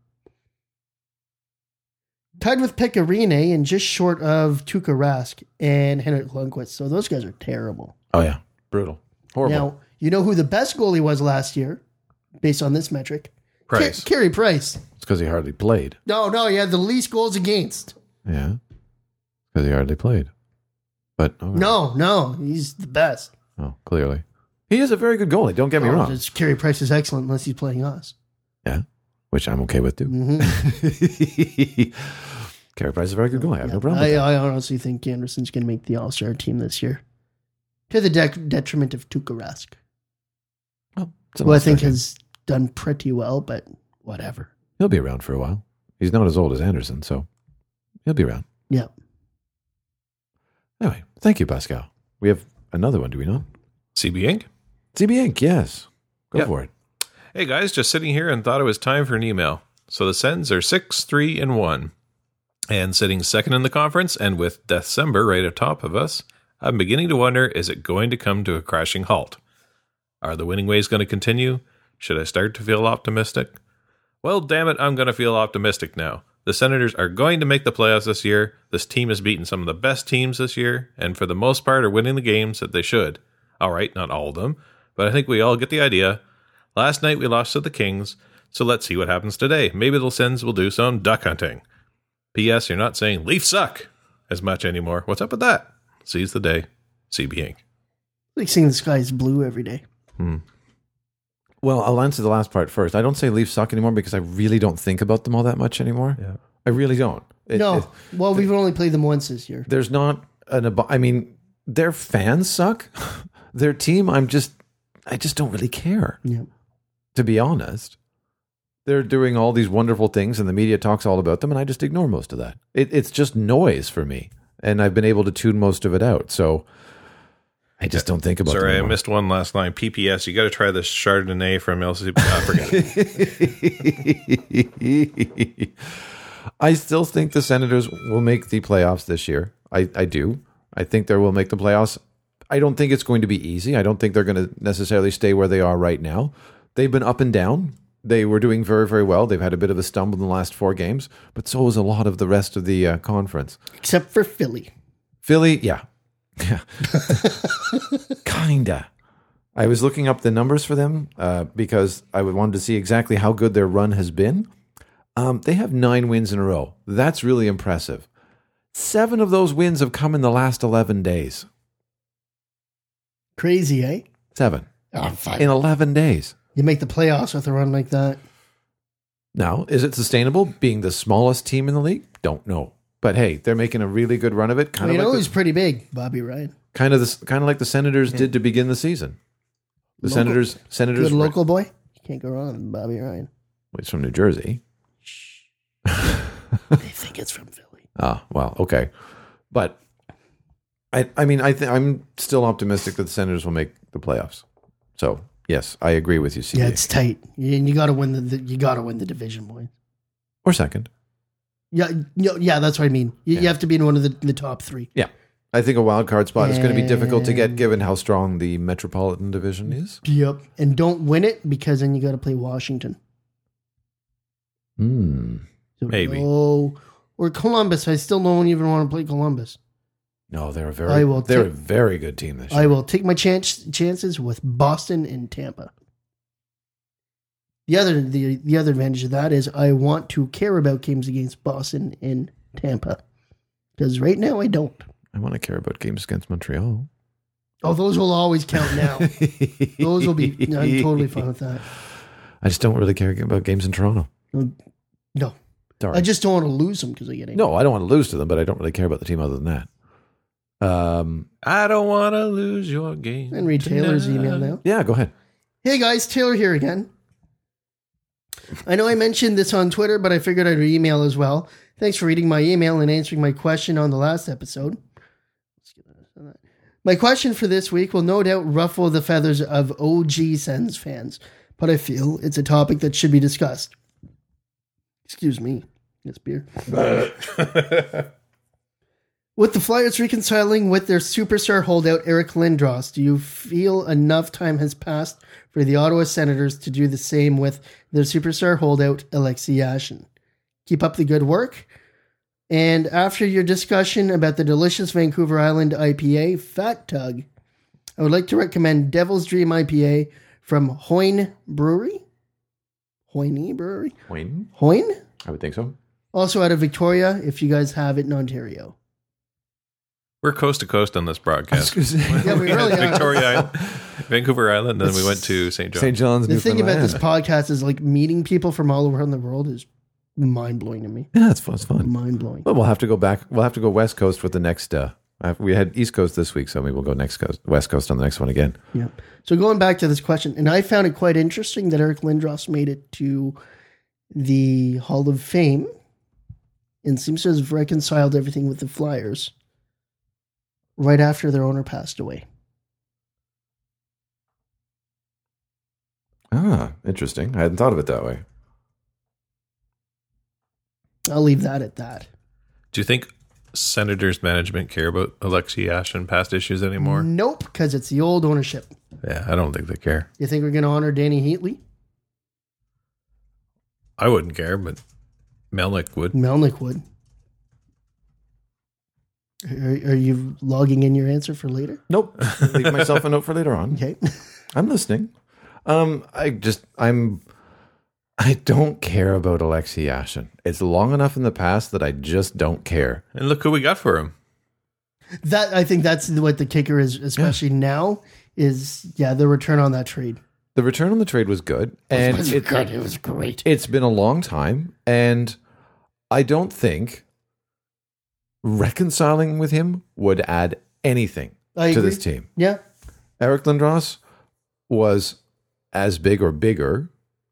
Tied with Pekka Rinne and just short of Tuukka Rask and Henrik Lundqvist. So those guys are terrible. Oh, yeah. Brutal. Horrible. Now, you know who the best goalie was last year, based on this metric? Price. Carey Price. It's because he hardly played. No, he had the least goals against. Yeah. Because he hardly played. But, oh, No, he's the best. oh, clearly. He is a very good goalie. Don't get me wrong. Carey Price is excellent unless he's playing us. Yeah. Which I'm okay with, too. Mm-hmm. Carey Price is a very good goalie. I have no problem with that. I honestly think Anderson's going to make the All-Star team this year. To the detriment of Tuukka Rask. Well, it's an Who I All-Star think game. has done pretty well, but whatever. He'll be around for a while. He's not as old as Anderson, so he'll be around. Yeah. Anyway, thank you, Pascal. We have another one, do we not? CB Inc. CB Inc., yes. Go Yep. for it. Hey guys, just sitting here and thought it was time for an email. So the Sens are 6-3-1, and sitting second in the conference, and with December right atop of us, I'm beginning to wonder: is it going to come to a crashing halt? Are the winning ways going to continue? Should I start to feel optimistic? Well, damn it, I'm going to feel optimistic now. The Senators are going to make the playoffs this year. This team has beaten some of the best teams this year, and for the most part are winning the games that they should. All right, not all of them, but I think we all get the idea. Last night we lost to the Kings, so let's see what happens today. Maybe the Sens will do some duck hunting. P.S. You're not saying Leafs suck as much anymore. What's up with that? Seize the day. CB Inc. Like seeing the sky is blue every day. Well, I'll answer the last part first. I don't say Leafs suck anymore because I really don't think about them all that much anymore. Yeah. I really don't. Well, we've only played them once this year. There's not I mean, their fans suck. Their team, I just don't really care. Yeah. To be honest. They're doing all these wonderful things, and the media talks all about them, and I just ignore most of that. It's just noise for me, and I've been able to tune most of it out. So I just don't think about it. Sorry, I missed one last line. PPS, you got to try this Chardonnay from LC. Forget it. I still think the Senators will make the playoffs this year. I do. I think they will make the playoffs. I don't think it's going to be easy. I don't think they're going to necessarily stay where they are right now. They've been up and down. They were doing very, very well. They've had a bit of a stumble in the last 4 games, but so is a lot of the rest of the conference. Except for Philly. Philly, yeah. Kinda. I was looking up the numbers for them because I wanted to see exactly how good their run has been. They have 9 wins in a row. That's really impressive. 7 of those wins have come in the last 11 days. Crazy, eh? 7. Oh, fine. In 11 days. You make the playoffs with a run like that. Now, is it sustainable being the smallest team in the league? Don't know. But hey, they're making a really good run of it. You know who's pretty big? Bobby Ryan. Kind of like the Senators did to begin the season. The Senators. Good local boy. You can't go wrong with Bobby Ryan. Well, he's from New Jersey. They think it's from Philly. Ah, well, okay. But I'm still optimistic that the Senators will make the playoffs. So yes, I agree with you, CJ. Yeah, it's tight, and you got to win you got to win the division, boy. Or second. Yeah, that's what I mean. You have to be in one of the top 3. Yeah. I think a wild card spot is going to be difficult to get given how strong the Metropolitan Division is. Yep. And don't win it because then you got to play Washington. So Maybe. Or Columbus. I still don't even want to play Columbus. No, they're a very good team this year. I will take my chances with Boston and Tampa. The other advantage of that is I want to care about games against Boston and Tampa. Because right now I don't. I want to care about games against Montreal. Oh, those will always count now. Those will be... I'm totally fine with that. I just don't really care about games in Toronto. No. Sorry. I just don't want to lose them because I get angry. No, I don't want to lose to them, but I don't really care about the team other than that. I don't want to lose your game. And read Taylor's email now. Yeah, go ahead. Hey guys, Taylor here again. I know I mentioned this on Twitter, but I figured I'd email as well. Thanks for reading my email and answering my question on the last episode. My question for this week will no doubt ruffle the feathers of OG Sens fans, but I feel it's a topic that should be discussed. Excuse me. This beer. With the Flyers reconciling with their superstar holdout Eric Lindros, do you feel enough time has passed for the Ottawa Senators to do the same with their superstar holdout Alexei Yashin? Keep up the good work. And after your discussion about the delicious Vancouver Island IPA, Fat Tug, I would like to recommend Devil's Dream IPA from Hoyne Brewery. Hoyne Brewery? Hoyne? I would think so. Also out of Victoria, if you guys have it in Ontario. We're coast to coast on this broadcast. Yeah, we really are. Victoria Island, Vancouver Island, then we went to St. John's. St. John's, The thing about this Newfoundland. podcast is like meeting people from all around the world is mind-blowing to me. Yeah, it's fun. It's fun. Mind-blowing. But we'll have to go back. We'll have to go West Coast with the next. We had East Coast this week, so maybe we'll go West Coast on the next one again. Yeah. So going back to this question, and I found it quite interesting that Eric Lindros made it to the Hall of Fame and seems to have reconciled everything with the Flyers right after their owner passed away. Ah, interesting. I hadn't thought of it that way. I'll leave that at that. Do you think Senators management care about Alexei Yashin past issues anymore? Nope, because it's the old ownership. Yeah, I don't think they care. You think we're going to honor Danny Heatley? I wouldn't care, but Melnick would. Melnick would. Are you logging in your answer for later? Nope. Leave myself a note for later on. Okay. I'm listening. I don't care about Alexei Yashin. It's long enough in the past that I just don't care. And look who we got for him. I think that's what the kicker is, especially now, is the return on that trade. The return on the trade was good. And It was great. It's been a long time, and I don't think reconciling with him would add anything I to agree. this team. Yeah. Eric Lindros was as big or bigger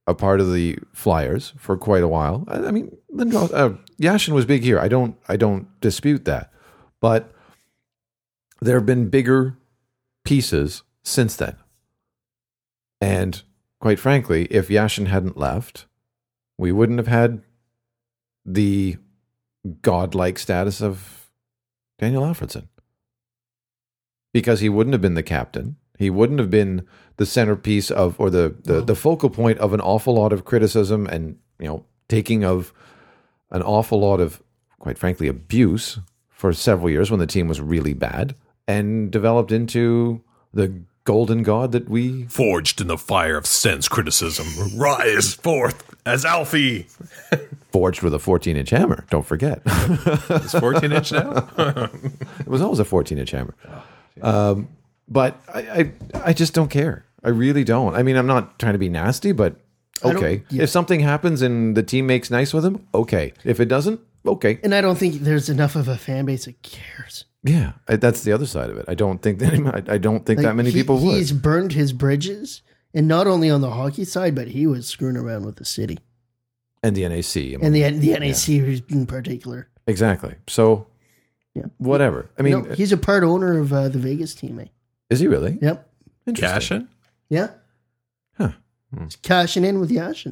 a part of the Flyers for quite a while. I mean, Yashin was big here. I don't dispute that, but there have been bigger pieces since then. And quite frankly, if Yashin hadn't left, we wouldn't have had the godlike status of Daniel Alfredsson. Because he wouldn't have been the captain. He wouldn't have been the centerpiece of, or the focal point of an awful lot of criticism and, taking of an awful lot of, quite frankly, abuse for several years when the team was really bad, and developed into the golden god that we... Forged in the fire of Sens criticism, rise forth as Alfie. Forged with a 14-inch hammer, don't forget. It's 14-inch now? It was always a 14-inch hammer. But I just don't care. I really don't. I mean, I'm not trying to be nasty, but okay. If something happens and the team makes nice with him, okay. If it doesn't, okay. And I don't think there's enough of a fan base that cares. Yeah, that's the other side of it. I don't think that many people would. He's burned his bridges, and not only on the hockey side, but he was screwing around with the city and the NAC. And the NAC in particular. Exactly. So, whatever. I mean, he's a part owner of the Vegas team. Is he really? Yep. Interesting. Yashin? Yeah. Huh. He's cashing in with Yashin.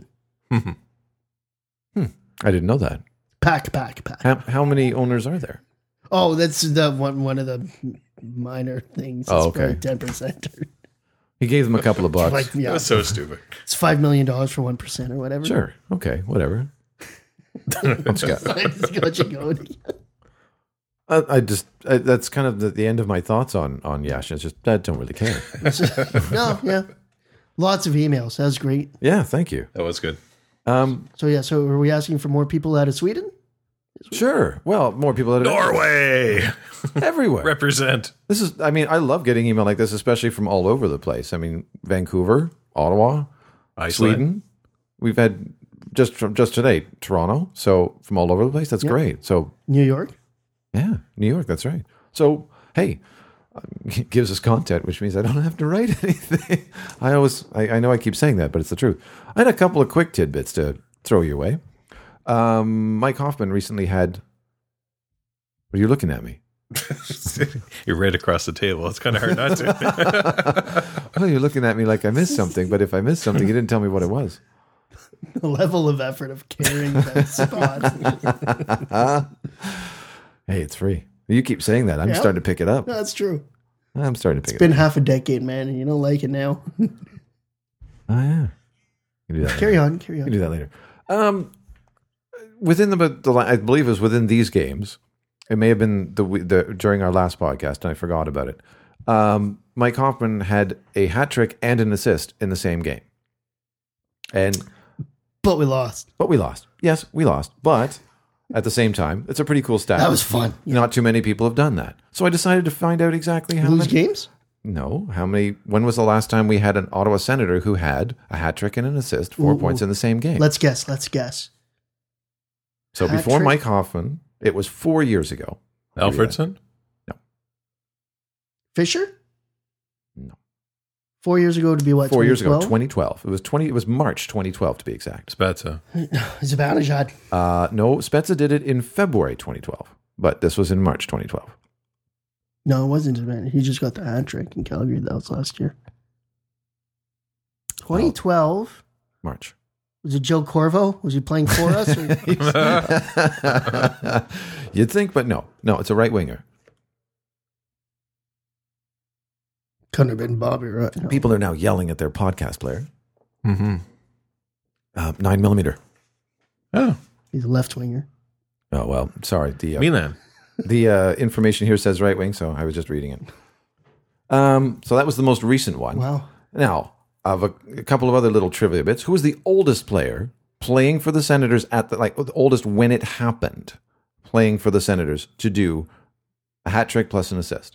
I didn't know that. Pack. How many owners are there? Oh, that's the one of the minor things. Oh, it's okay. 10%. He gave them a couple of bucks. That's so stupid. It's $5 million for 1% or whatever. Sure. Okay. Whatever. I just got you going. That's kind of the end of my thoughts on Yashin. It's just, I don't really care. No, yeah. Lots of emails. That was great. Yeah. Thank you. That was good. So are we asking for more people out of Sweden? Sure. Well, more people out of Norway! everywhere. Represent. I love getting email like this, especially from all over the place. I mean, Vancouver, Ottawa, Iceland. Sweden. We've had just today, Toronto. So from all over the place. That's great. So New York? yeah, New York. That's right. So, hey, it gives us content, which means I don't have to write anything. I know I keep saying that, but it's the truth. I had a couple of quick tidbits to throw your way. Mike Hoffman recently had... What are you looking at me? You're right across the table. It's kind of hard not to. Well, you're looking at me like I missed something, but if I missed something, you didn't tell me what it was. The level of effort of carrying that spot. Hey, it's free. You keep saying that. I'm starting to pick it up. No, that's true. I'm starting to pick It's been it up. half a decade, man, and you don't like it now. Oh, yeah. You do that Carry later. on. You can do that later. Within I believe it was within these games. It may have been the during our last podcast, and I forgot about it. Mike Hoffman had a hat trick and an assist in the same game, But we lost. but we lost. Yes, we lost, but at the same time, it's a pretty cool stat. That was fun. Not too many people have done that, so I decided to find out exactly how Lose many. games? No, how many? When was the last time we had an Ottawa Senator who had a hat trick and an assist, 4 points in the same game? Let's guess. So Hat before trick? Mike Hoffman, it was 4 years ago. Alfredsson? Fisher? No. 4 years ago to be what? 4 years ago, 2012? 2012. It was March 2012 to be exact. Spezza. Zibanejad. No, Spezza did it in February 2012, but this was in March 2012. No, it wasn't Zibanejad. He just got the hat trick in Calgary. That was last year. 2012. March. Was it Joe Corvo? Was he playing for us? Or? You'd think, but no, it's a right winger. Couldn't have been Bobby, right? No. People are now yelling at their podcast player. Mm-hmm. 9mm. Oh, He's a left winger. Oh well, sorry. Milan. The information here says right wing, so I was just reading it. So that was the most recent one. Wow. Now, of a couple of other little trivia bits. Who was the oldest player playing for the Senators the oldest when it happened, playing for the Senators to do a hat trick plus an assist?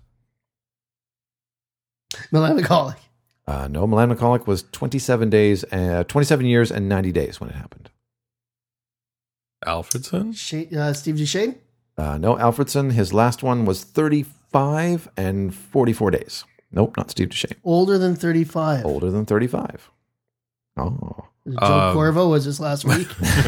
Milan Michalek. No, Milan Michalek was 27 years and 90 days when it happened. Alfredsson? Steve Duchesne. No, Alfredsson, his last one was 35 and 44 days. Nope, not Steve Duchesne. Older than 35. Older than 35. Oh. Joe Corvo was this last week.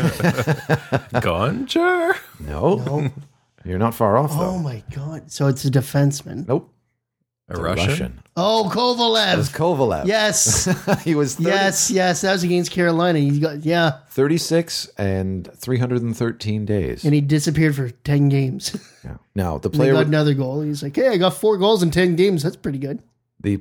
Gonchar? No. You're not far off, though. Oh my God. So it's a defenseman. Nope. A Russian? Oh, It was Kovalev. Kovalev. Yes. He was 30, Yes. That was against Carolina. He got, 36 and 313 days. and he disappeared for 10 games. Yeah. Now, the And he player got with, another goal. He's like, hey, I got 4 goals in 10 games. That's pretty good. the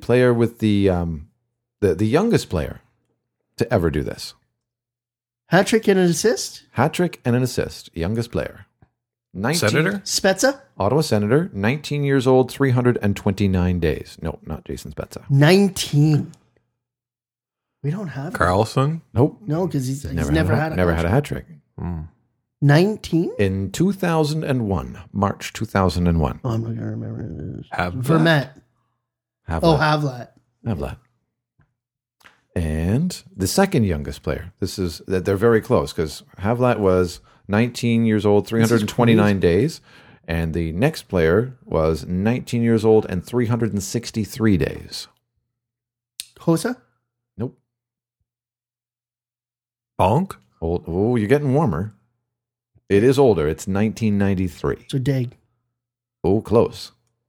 youngest player to ever do this. Hat trick and an assist. Hat trick and an assist. Youngest player. 19, Senator? Spezza, Ottawa Senator, 19 years old, 329 days. No, not Jason Spezza. 19. We don't have him. Carlson? Nope. No, because he's never had a hat trick. 19? In 2001, March 2001. Oh, I'm not going to remember this. Havlat. Vermette. Havlat. Oh, Havlat. Havlat. And the second youngest player. They're very close because Havlat was 19 years old, 329 days. And the next player was 19 years old and 363 days. Hossa? Nope. Bonk? Old. Oh, you're getting warmer. It is older. It's 1993. So Dag. Oh, close.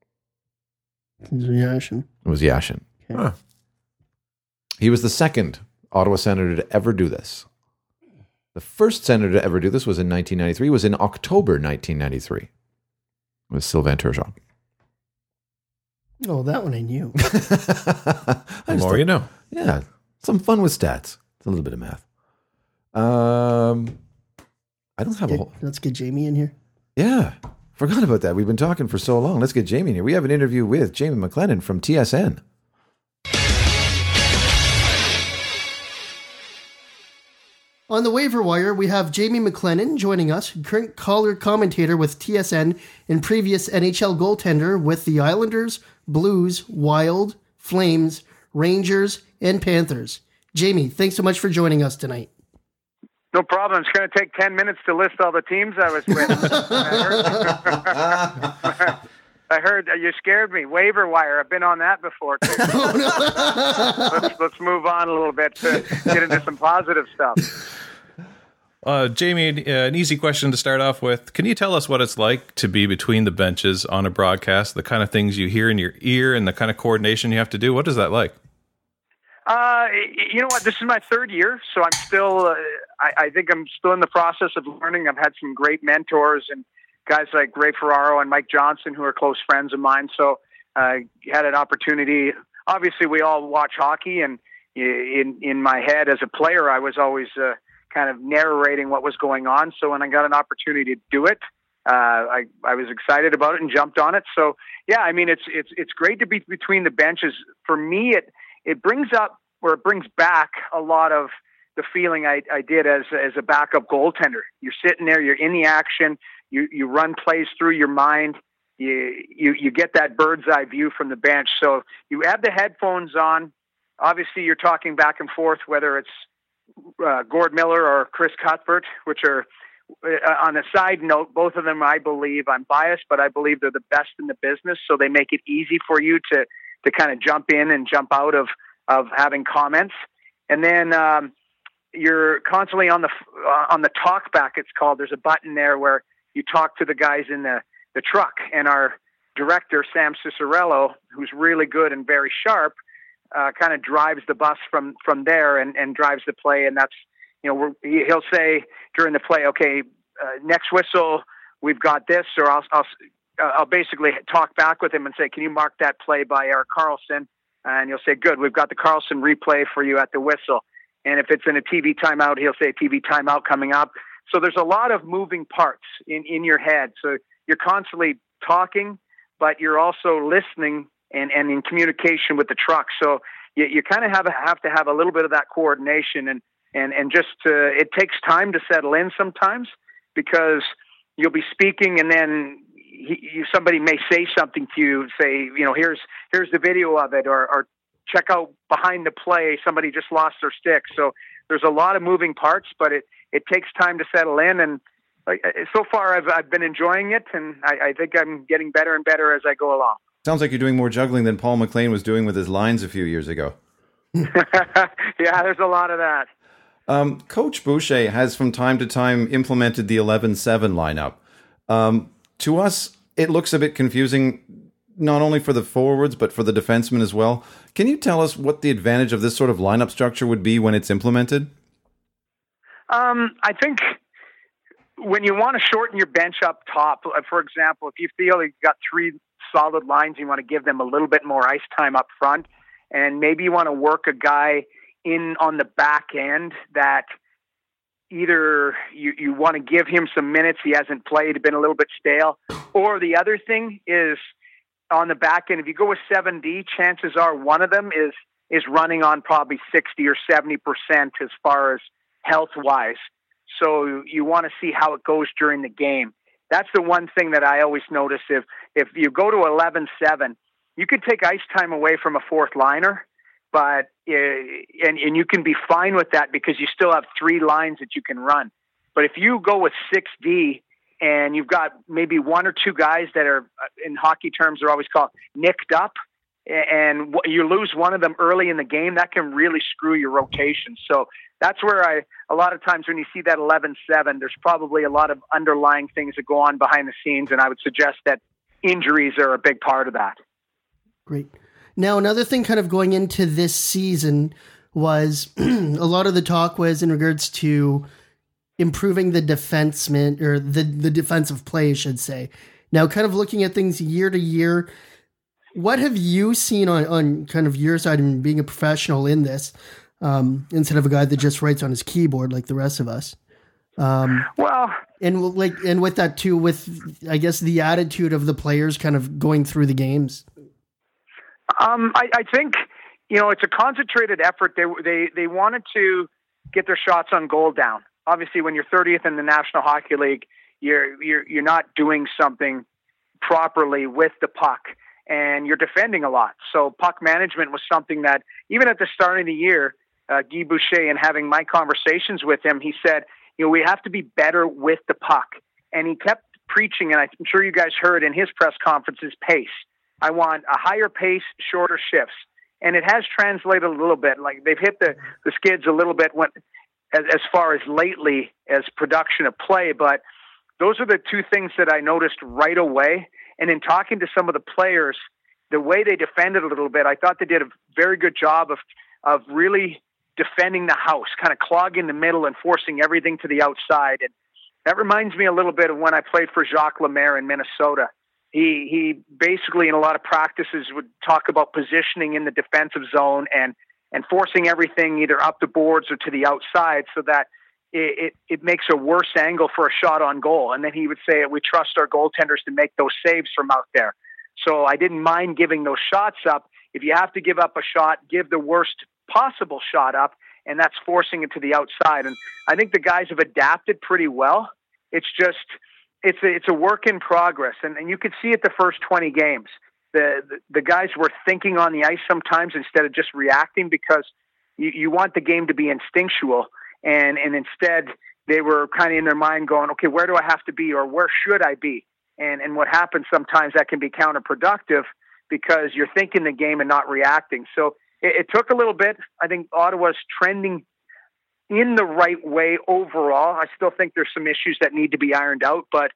Yashin. It was Yashin. Okay. Huh. He was the second Ottawa Senator to ever do this. The first senator to ever do this was in 1993. It was in October 1993. It was Sylvain Turgeon. Oh, that one I knew. The more you know. Yeah, some fun with stats. It's a little bit of math. I don't have a whole... Let's get Jamie in here. Yeah, forgot about that. We've been talking for so long. Let's get Jamie in here. We have an interview with Jamie McLennan from TSN. On the waiver wire, we have Jamie McLennan joining us, current color commentator with TSN and previous NHL goaltender with the Islanders, Blues, Wild, Flames, Rangers, and Panthers. Jamie, thanks so much for joining us tonight. No problem. It's going to take 10 minutes to list all the teams I was with. I heard you scared me. Waiver wire. I've been on that before, too. Let's move on a little bit to get into some positive stuff. Jamie, an easy question to start off with. Can you tell us what it's like to be between the benches on a broadcast, the kind of things you hear in your ear and the kind of coordination you have to do? What is that like? You know what? This is my 3rd year, so I'm still, I think I'm still in the process of learning. I've had some great mentors and guys like Ray Ferraro and Mike Johnson, who are close friends of mine. So I had an opportunity. Obviously, we all watch hockey, and in my head as a player, I was always kind of narrating what was going on. So when I got an opportunity to do it, I was excited about it and jumped on it. So yeah, I mean, it's great to be between the benches. For me, it brings up, or it brings back a lot of the feeling I did as a backup goaltender. You're sitting there, you're in the action, you run plays through your mind, you get that bird's eye view from the bench. So you have the headphones on. Obviously, you're talking back and forth, whether it's Gord Miller or Chris Cuthbert, which are, on a side note, both of them, I believe, I'm biased, but I believe they're the best in the business. So they make it easy for you to kind of jump in and jump out of having comments. And then you're constantly on the talk back, it's called. There's a button there where you talk to the guys in the truck. And our director, Sam Cicerello, who's really good and very sharp, kind of drives the bus from there and drives the play. And that's, he'll say during the play, okay, next whistle, we've got this, or I'll basically talk back with him and say, can you mark that play by Erik Karlsson? And he'll say, good, we've got the Karlsson replay for you at the whistle. And if it's in a TV timeout, he'll say TV timeout coming up. So there's a lot of moving parts in your head. So you're constantly talking, but you're also listening and in communication with the truck. So you kind of have to have a little bit of that coordination and just it takes time to settle in sometimes, because you'll be speaking and then somebody may say something to you, say, here's the video of it, or check out behind the play, somebody just lost their stick. So there's a lot of moving parts, but it takes time to settle in. And so far I've been enjoying it, and I think I'm getting better and better as I go along. Sounds like you're doing more juggling than Paul McLean was doing with his lines a few years ago. Yeah, there's a lot of that. Coach Boucher has from time to time implemented the 11-7 lineup. To us, it looks a bit confusing, not only for the forwards, but for the defensemen as well. Can you tell us what the advantage of this sort of lineup structure would be when it's implemented? I think when you want to shorten your bench up top, for example, if you feel you've got three solid lines, you want to give them a little bit more ice time up front, and maybe you want to work a guy in on the back end that either you want to give him some minutes, he hasn't played, been a little bit stale, or the other thing is on the back end, if you go with 7D, chances are one of them is running on probably 60 or 70% as far as health-wise. So you want to see how it goes during the game. That's the one thing that I always notice. If you go to 11-7, you could take ice time away from a fourth liner, but and you can be fine with that because you still have three lines that you can run. But if you go with 6D and you've got maybe one or two guys that are, in hockey terms, are always called nicked up, and you lose one of them early in the game, that can really screw your rotation. So that's where a lot of times when you see that 11-7, there's probably a lot of underlying things that go on behind the scenes, and I would suggest that injuries are a big part of that. Great. Now, another thing kind of going into this season was a lot of the talk was in regards to improving the defenseman, or the defensive play, I should say. Now, kind of looking at things year to year, what have you seen on kind of your side and being a professional in this, instead of a guy that just writes on his keyboard like the rest of us? Well, and with that too, with I guess the attitude of the players kind of going through the games. I think it's a concentrated effort. They wanted to get their shots on goal down. Obviously, when you're 30th in the National Hockey League, you're not doing something properly with the puck, and you're defending a lot. So puck management was something that even at the start of the year, Guy Boucher, and having my conversations with him, he said, we have to be better with the puck. And he kept preaching, and I'm sure you guys heard in his press conferences, pace. I want a higher pace, shorter shifts. And it has translated a little bit. Like they've hit the skids a little bit as far as lately as production of play. But those are the two things that I noticed right away. And in talking to some of the players, the way they defended a little bit, I thought they did a very good job of really defending the house, kind of clogging the middle and forcing everything to the outside. And that reminds me a little bit of when I played for Jacques Lemaire in Minnesota. He basically in a lot of practices would talk about positioning in the defensive zone and forcing everything either up the boards or to the outside so that it makes a worse angle for a shot on goal. And then he would say, we trust our goaltenders to make those saves from out there. So I didn't mind giving those shots up. If you have to give up a shot, give the worst possible shot up, and that's forcing it to the outside. And I think the guys have adapted pretty well. It's just, it's a work in progress. And you could see it the first 20 games. The guys were thinking on the ice sometimes instead of just reacting because you want the game to be instinctual. And instead they were kind of in their mind going, okay, where do I have to be or where should I be? And what happens sometimes that can be counterproductive because you're thinking the game and not reacting. So it took a little bit. I think Ottawa's trending in the right way overall. I still think there's some issues that need to be ironed out, but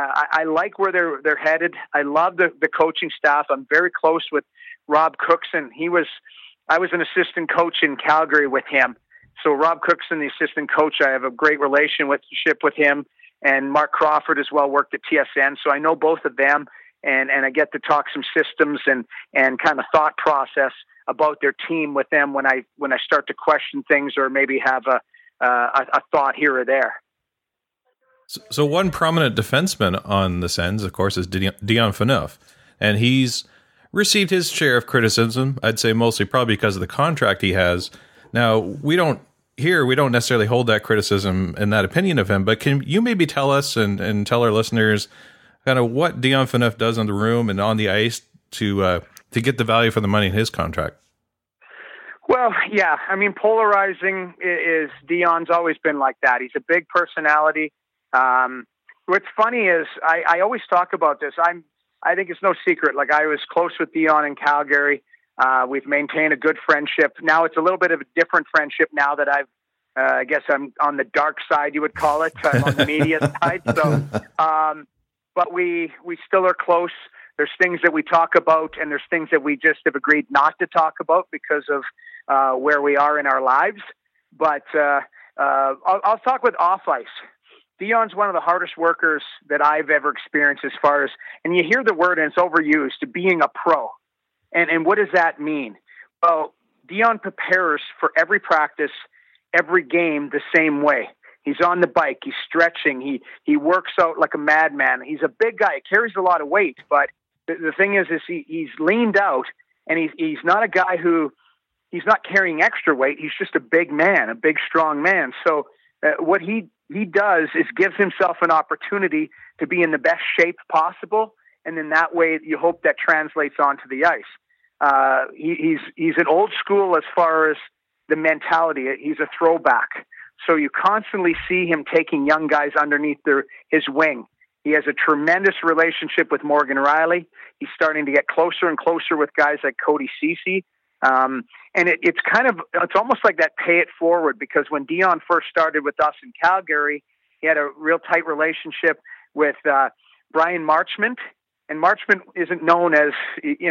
I like where they're headed. I love the coaching staff. I'm very close with Rob Cookson. I was an assistant coach in Calgary with him. So Rob Cookson, the assistant coach, I have a great relationship with him, and Mark Crawford as well worked at TSN. So I know both of them, and I get to talk some systems and kind of thought process about their team with them when I start to question things or maybe have a thought here or there. So one prominent defenseman on the Sens, of course, is Dion Phaneuf, and he's received his share of criticism. I'd say mostly probably because of the contract he has. Now, we don't necessarily hold that criticism and that opinion of him, but can you maybe tell us and tell our listeners kind of what Dion Phaneuf does in the room and on the ice to get the value for the money in his contract? Well, yeah. I mean, polarizing is Dion's always been like that. He's a big personality. What's funny is I always talk about this. I think it's no secret. Like I was close with Dion in Calgary. We've maintained a good friendship. Now it's a little bit of a different friendship now that I've I guess I'm on the dark side, you would call it. I'm on the media side. So, but we still are close. There's things that we talk about, and there's things that we just have agreed not to talk about because of where we are in our lives. But I'll talk with off ice. Dion's one of the hardest workers that I've ever experienced as far as, and you hear the word and it's overused, to being a pro. And what does that mean? Well, Dion prepares for every practice, every game the same way. He's on the bike, he's stretching, he works out like a madman. He's a big guy, he carries a lot of weight, but the thing is he's leaned out, and he's not a guy who, he's not carrying extra weight. He's just a big man, a big, strong man. So what he does is gives himself an opportunity to be in the best shape possible, and in that way, you hope that translates onto the ice. He's an old school as far as the mentality. He's a throwback. So you constantly see him taking young guys underneath his wing. He has a tremendous relationship with Morgan Riley. He's starting to get closer and closer with guys like Cody Ceci. And it's almost like that pay it forward, because when Dion first started with us in Calgary, he had a real tight relationship with Brian Marchment. And Marchment isn't known as, it's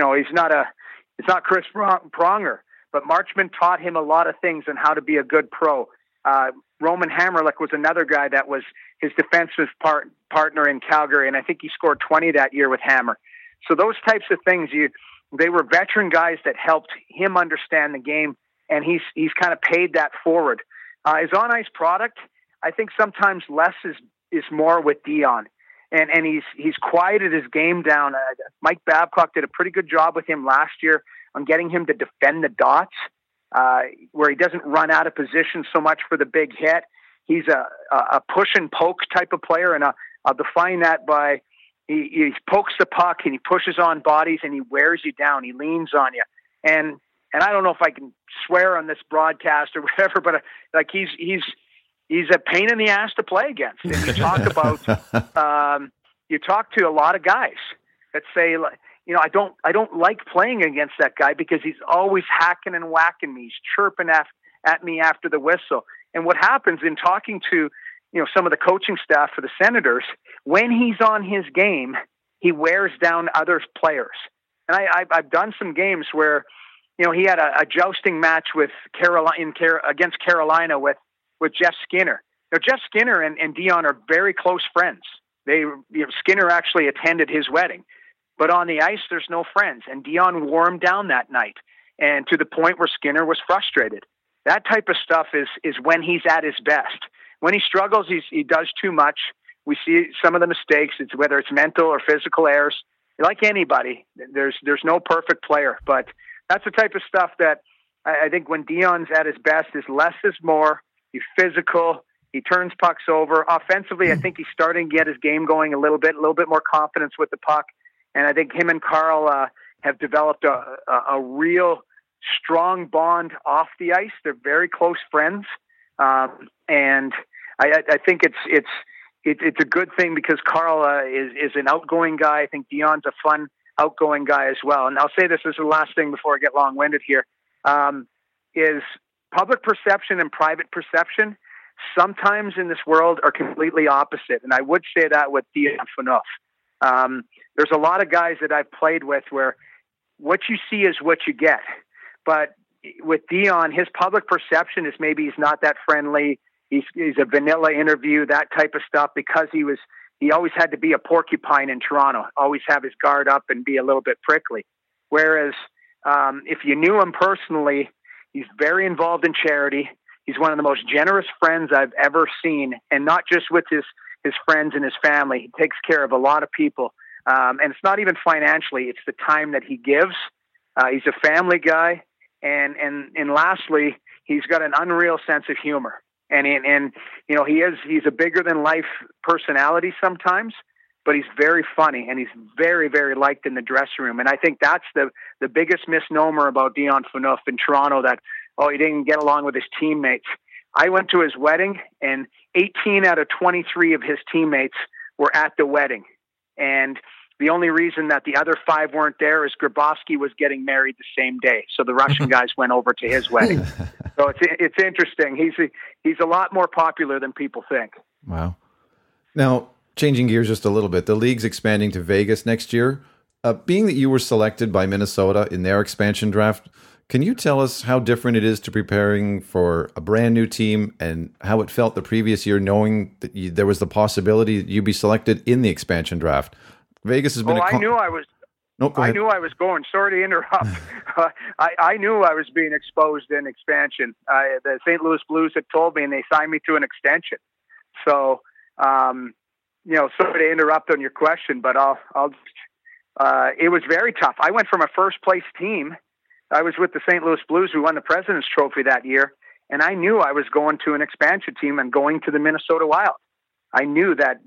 not Chris Pronger, but Marchment taught him a lot of things on how to be a good pro. Roman Hammerlick was another guy that was his defensive partner in Calgary, and I think he scored 20 that year with Hammer. So those types of things, they were veteran guys that helped him understand the game, and he's kind of paid that forward. His on-ice product, I think sometimes less is more with Dion, and he's quieted his game down. Mike Babcock did a pretty good job with him last year on getting him to defend the dots, where he doesn't run out of position so much for the big hit. He's a push and poke type of player, and I'll define that by he pokes the puck and he pushes on bodies and he wears you down. He leans on you, and I don't know if I can swear on this broadcast or whatever, but like he's a pain in the ass to play against. And you talk about you talk to a lot of guys that say, I don't like playing against that guy because he's always hacking and whacking me. He's chirping at me after the whistle. And what happens in talking to, some of the coaching staff for the Senators, when he's on his game, he wears down other players. And I've done some games where, he had a jousting match with against Carolina with Jeff Skinner. Now, Jeff Skinner and Dion are very close friends. Skinner actually attended his wedding. But on the ice, there's no friends. And Dion wore him down that night, and to the point where Skinner was frustrated. That type of stuff is when he's at his best. When he struggles, he does too much. We see some of the mistakes, whether it's mental or physical errors. Like anybody, there's no perfect player. But that's the type of stuff that I think when Dion's at his best is less is more. He's physical. He turns pucks over. Offensively, I think he's starting to get his game going a little bit more confidence with the puck. And I think him and Carl have developed a real strong bond off the ice. They're very close friends, and I think it's a good thing because Carl is an outgoing guy. I think Dion's a fun, outgoing guy as well. And I'll say this as the last thing before I get long-winded here, is public perception and private perception sometimes in this world are completely opposite. And I would say that with Dion Phaneuf. There's a lot of guys that I've played with where what you see is what you get. But with Dion, his public perception is maybe he's not that friendly. He's a vanilla interview, that type of stuff, because he always had to be a porcupine in Toronto, always have his guard up and be a little bit prickly. Whereas if you knew him personally, he's very involved in charity. He's one of the most generous friends I've ever seen, and not just with his friends and his family. He takes care of a lot of people. And it's not even financially, it's the time that he gives. He's a family guy. And lastly, he's got an unreal sense of humor. And he's a bigger than life personality sometimes, but he's very funny and he's very, very liked in the dressing room. And I think that's the biggest misnomer about Dion Phaneuf in Toronto, that, he didn't get along with his teammates. I went to his wedding, and 18 out of 23 of his teammates were at the wedding. And the only reason that the other 5 weren't there is Grabowski was getting married the same day. So the Russian guys went over to his wedding. So it's interesting. He's a lot more popular than people think. Wow. Now, changing gears just a little bit, the league's expanding to Vegas next year. Being that you were selected by Minnesota in their expansion draft, can you tell us how different it is to preparing for a brand new team and how it felt the previous year knowing that there was the possibility that you'd be selected in the expansion draft? Vegas has been I knew I was. Nope, go I ahead. knew I was going. Sorry to interrupt. I knew I was being exposed in expansion. The St. Louis Blues had told me, and they signed me to an extension. So, sorry to interrupt on your question, but it was very tough. I went from a first place team. I was with the St. Louis Blues, who won the President's Trophy that year, and I knew I was going to an expansion team and going to the Minnesota Wild. I knew that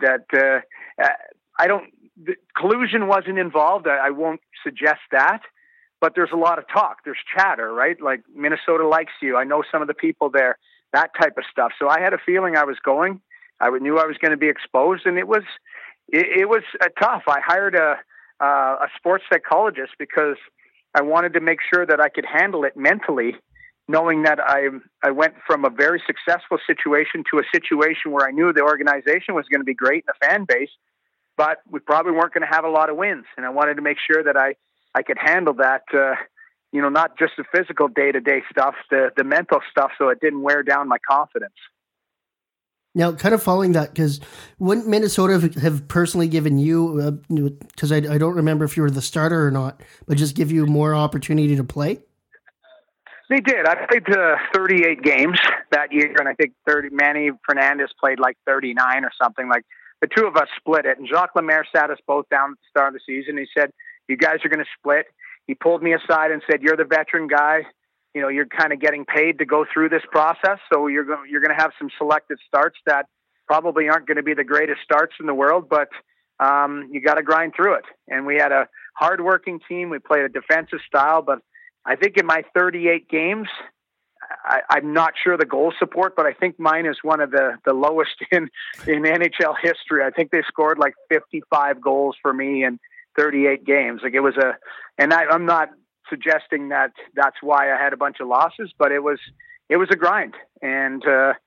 the collusion wasn't involved. I won't suggest that, but there's a lot of talk. There's chatter, right? Like Minnesota likes you. I know some of the people there, that type of stuff. So I had a feeling I was going. I knew I was going to be exposed, and it was tough. I hired a sports psychologist because I wanted to make sure that I could handle it mentally, knowing that I went from a very successful situation to a situation where I knew the organization was going to be great and the fan base, but we probably weren't going to have a lot of wins. And I wanted to make sure that I could handle that, not just the physical day-to-day stuff, the mental stuff, so it didn't wear down my confidence. Now, kind of following that, because wouldn't Minnesota have personally given you, because I don't remember if you were the starter or not, but just give you more opportunity to play? They did. I played 38 games that year, and I think Manny Fernandez played like 39 or something. Like the two of us split it, and Jacques Lemaire sat us both down at the start of the season. He said, "You guys are going to split." He pulled me aside and said, "You're the veteran guy. You're kind of getting paid to go through this process, so you're going to have some selected starts that probably aren't going to be the greatest starts in the world, but you got to grind through it." And we had a hardworking team. We played a defensive style, but I think in my 38 games, I'm not sure the goal support, but I think mine is one of the lowest in NHL history. I think they scored like 55 goals for me in 38 games. Like it was I'm not suggesting that that's why I had a bunch of losses, but it was a grind. And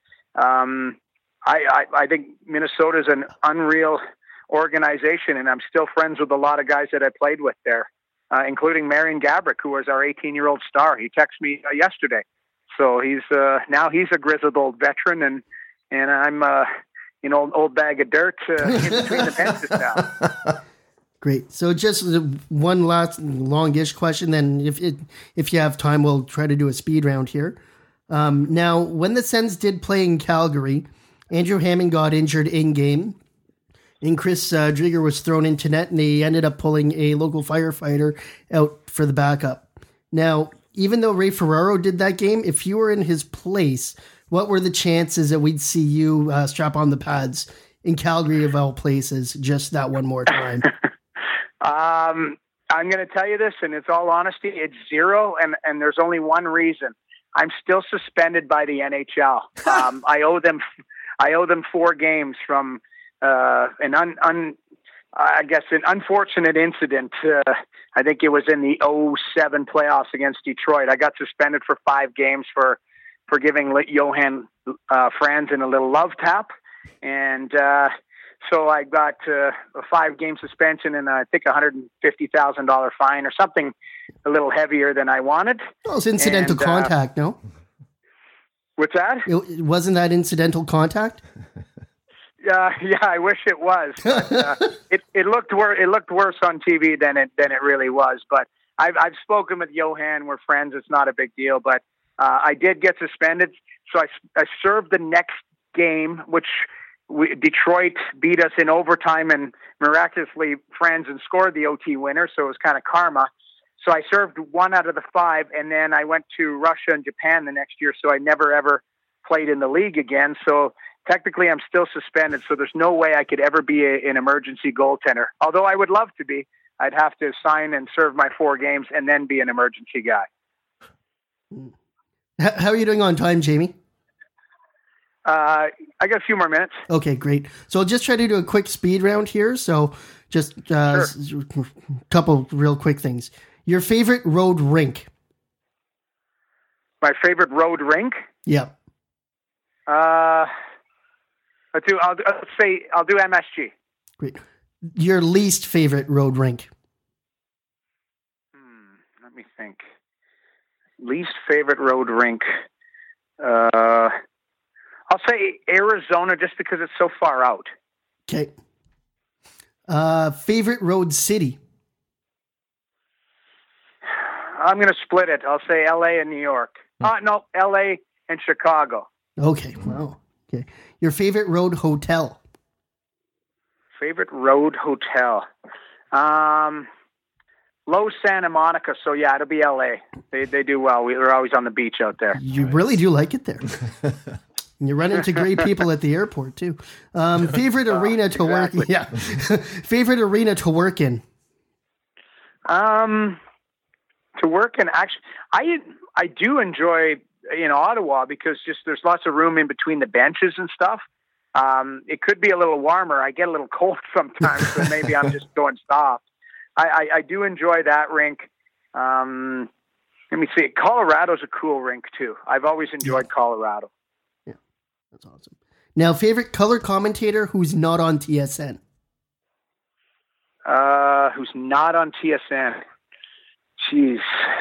I think Minnesota's an unreal organization, and I'm still friends with a lot of guys that I played with there, including Marian Gaborik, who was our 18-year-old star. He texted me yesterday. So he's a grizzled old veteran, and I'm old bag of dirt in between the benches now. Great. So just one last longish question, then if you have time, we'll try to do a speed round here. Now, when the Sens did play in Calgary, Andrew Hammond got injured in-game, and Chris Driedger was thrown into net, and they ended up pulling a local firefighter out for the backup. Now, even though Ray Ferraro did that game, if you were in his place, what were the chances that we'd see you strap on the pads in Calgary of all places just that one more time? I'm going to tell you this, and it's all honesty, it's zero, and there's only one reason. I'm still suspended by the NHL. I owe them 4 games from an unfortunate incident. I think it was in the 2007 playoffs against Detroit. I got suspended for 5 games for giving Johan Franzen a little love tap, and so I got a 5-game suspension and I think $150,000 fine or something a little heavier than I wanted. Well, it's incidental contact, no? What's that? Wasn't that incidental contact? Yeah, I wish it was. But, it looked worse on TV than it really was. But I've spoken with Johan. We're friends. It's not a big deal. But I did get suspended, so I served the next game, which Detroit beat us in overtime, and miraculously Franzen scored the OT winner. So it was kind of karma. So I served 1 out of the 5, and then I went to Russia and Japan the next year. So I never ever played in the league again. So technically, I'm still suspended, so there's no way I could ever be an emergency goaltender. Although I would love to be, I'd have to sign and serve my 4 games and then be an emergency guy. How are you doing on time, Jamie? I got a few more minutes. Okay, great. So I'll just try to do a quick speed round here. So just a couple real quick things. Your favorite road rink? My favorite road rink. Yeah. I'll do MSG. Great. Your least favorite road rink? Let me think. Least favorite road rink. I'll say Arizona just because it's so far out. Okay. Favorite road city? I'm going to split it. I'll say LA and New York. No, LA and Chicago. Okay. Wow. Okay. Your favorite road hotel? Favorite road hotel. Low Santa Monica. So yeah, it'll be LA. They do well. We're always on the beach out there. You really do like it there. And you run into great people at the airport too. Favorite arena to work? Yeah. Favorite arena to work in? To work in, actually, I do enjoy Ottawa because just there's lots of room in between the benches and stuff. It could be a little warmer. I get a little cold sometimes, so maybe I'm just going soft. I do enjoy that rink. Let me see. Colorado's a cool rink too. I've always enjoyed Colorado. Yeah, that's awesome. Now, favorite color commentator who's not on TSN? Who's not on TSN? Jeez.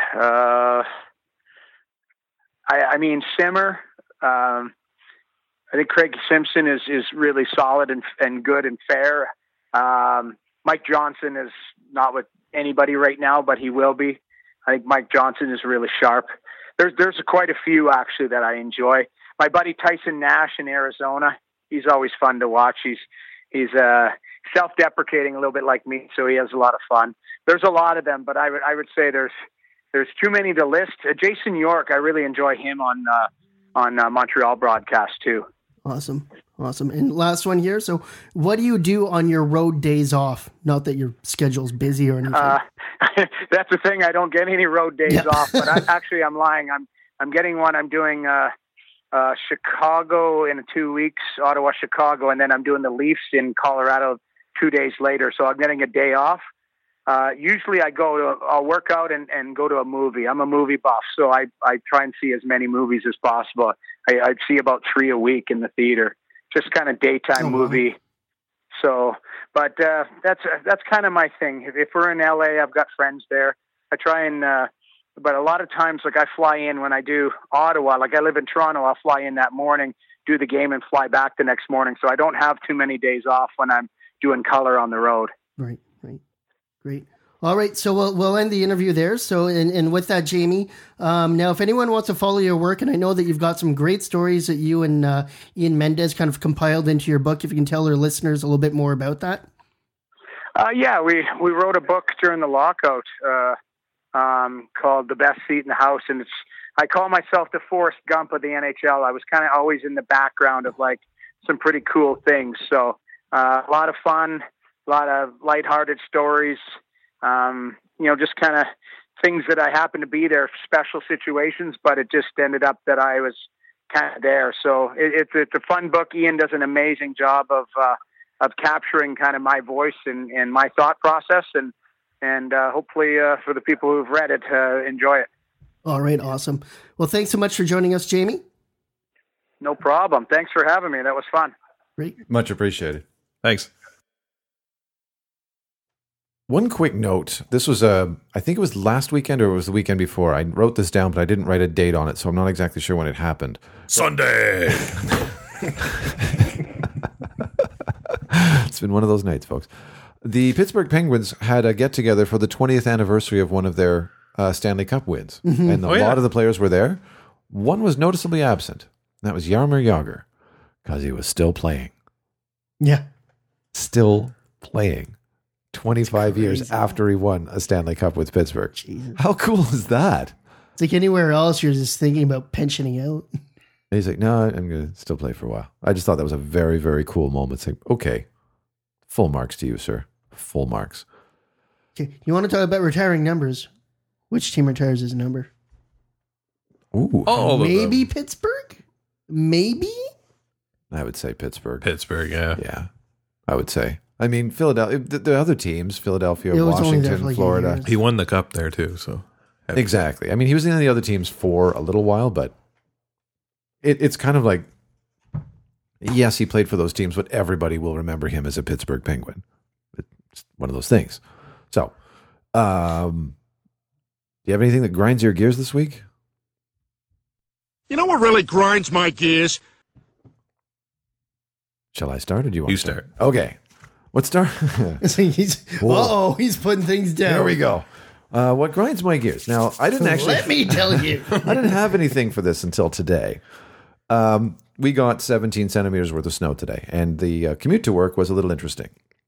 I mean, Simmer. I think Craig Simpson is really solid and good and fair. Mike Johnson is not with anybody right now, but he will be. I think Mike Johnson is really sharp. There's quite a few actually that I enjoy. My buddy Tyson Nash in Arizona. He's always fun to watch. He's self-deprecating a little bit like me, so he has a lot of fun. There's a lot of them, but I would say there's too many to list. Jason York, I really enjoy him on Montreal broadcast too. Awesome. And last one here. So what do you do on your road days off? Not that your schedule's busy or anything. That's the thing. I don't get any road days off, but I'm lying. I'm getting one. I'm doing Chicago in 2 weeks, Ottawa, Chicago, and then I'm doing the Leafs in Colorado 2 days later. So I'm getting a day off. Usually I'll work out and go to a movie. I'm a movie buff, so I try and see as many movies as possible. I see about 3 a week in the theater, just kind of daytime movie. So, but that's kind of my thing. If we're in LA, I've got friends there. I try and, but a lot of times, like I fly in when I do Ottawa, like I live in Toronto, I'll fly in that morning, do the game and fly back the next morning. So I don't have too many days off when I'm doing color on the road. Right. Great. All right, so we'll end the interview there. So, and with that, Jamie, now if anyone wants to follow your work, and I know that you've got some great stories that you and Ian Mendez kind of compiled into your book, if you can tell our listeners a little bit more about that. Yeah, we wrote a book during the lockout called The Best Seat in the House, and I call myself the Forrest Gump of the NHL. I was kind of always in the background of like some pretty cool things. So a lot of fun, a lot of lighthearted stories. Just kind of things that I happened to be there, special situations, but it just ended up that I was kind of there. So it's a fun book. Ian does an amazing job of capturing kind of my voice and my thought process, and hopefully for the people who've read it, enjoy it. All right. Awesome. Well, thanks so much for joining us, Jamie. No problem. Thanks for having me. That was fun. Great. Much appreciated. Thanks. One quick note. This was I think it was last weekend or it was the weekend before. I wrote this down, but I didn't write a date on it, so I'm not exactly sure when it happened. Sunday. It's been one of those nights, folks. The Pittsburgh Penguins had a get-together for the 20th anniversary of one of their Stanley Cup wins. Mm-hmm. And a lot of the players were there. One was noticeably absent. That was Jaromir Jagr, because he was still playing. Yeah. Still playing. 25 years after he won a Stanley Cup with Pittsburgh. Jesus. How cool is that? It's like anywhere else, you're just thinking about pensioning out. And he's like, no, I'm going to still play for a while. I just thought that was a very, very cool moment. It's like, okay, full marks to you, sir. Full marks. Okay, you want to talk about retiring numbers? Which team retires his number? Ooh. Maybe Pittsburgh? Maybe? I would say Pittsburgh. Pittsburgh, yeah. Yeah, I would say. I mean, Philadelphia, the other teams, Philadelphia, Washington, Florida. He won the cup there too, so. Exactly. I mean, he was in the other teams for a little while, but it's kind of like, yes, he played for those teams, but everybody will remember him as a Pittsburgh Penguin. It's one of those things. So, do you have anything that grinds your gears this week? You know what really grinds my gears? Shall I start, or do you want You to start? start. Okay. Let's start. He's putting things down. There we go. What grinds my gears? Now, I didn't actually. Let me tell you. I didn't have anything for this until today. We got 17 centimeters worth of snow today, and the commute to work was a little interesting.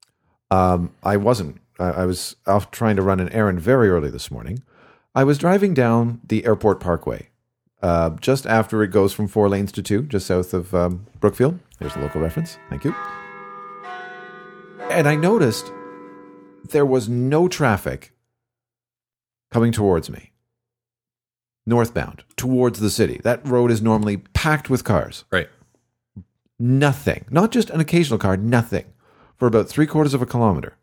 I was off trying to run an errand very early this morning. I was driving down the Airport Parkway, just after it goes from 4 lanes to 2, just south of Brookfield. There's a local reference. Thank you. And I noticed there was no traffic coming towards me, northbound, towards the city. That road is normally packed with cars. Right. Nothing. Not just an occasional car, nothing. For about 3/4 of a kilometer.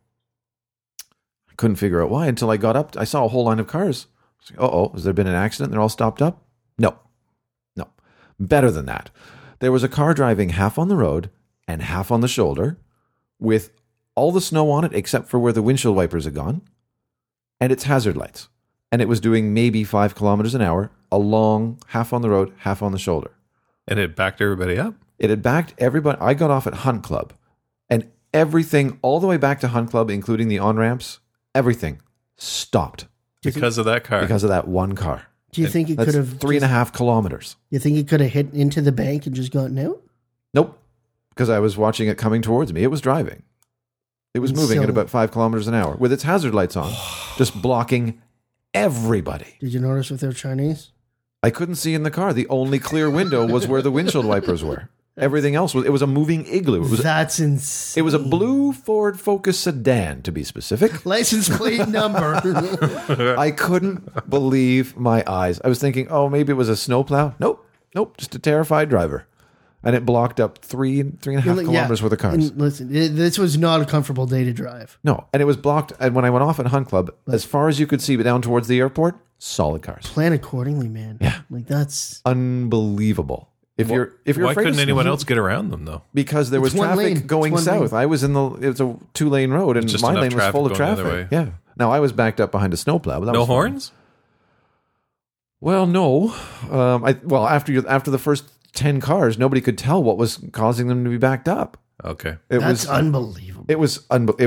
I couldn't figure out why until I got up. I saw a whole line of cars. I was like, has there been an accident? They're all stopped up? No. Better than that. There was a car driving half on the road and half on the shoulder with all the snow on it except for where the windshield wipers had gone and its hazard lights. And it was doing maybe 5 kilometers an hour along, half on the road, half on the shoulder. And it backed everybody up? It had backed everybody. I got off at Hunt Club, and everything, all the way back to Hunt Club, including the on-ramps, everything stopped Because of that car. because of that one car. Do you think it That's could have 3.5 kilometers. You think it could have hit into the bank and just gotten out? Nope, because I was watching it coming towards me. It was driving. It was moving at So- about 5 kilometers an hour with its hazard lights on, just blocking everybody. Did you notice if they're Chinese? I couldn't see in the car. The only clear window was where the windshield wipers were. Everything else was, it was a moving igloo. That's insane. It was a blue Ford Focus sedan, to be specific. License plate number. I couldn't believe my eyes. I was thinking, maybe it was a snowplow. Nope, just a terrified driver. And it blocked up 3.5 kilometers worth of cars. And listen, this was not a comfortable day to drive. No, and it was blocked. And when I went off at Hunt Club, as far as you could see, but down towards the airport, solid cars. Plan accordingly, man. Yeah. Like that's Unbelievable. If you're Why afraid couldn't of anyone snow- else get around them, though? Because there was It's one traffic lane. going It's one south. lane. I was it was a 2-lane road, and Just my enough lane was traffic full of going the other traffic. way. Yeah. Now I was backed up behind a snowplow. But that No was fine. horns? Well, no. After the first 10 cars, nobody could tell what was causing them to be backed up. Okay. that's unbelievable. It was.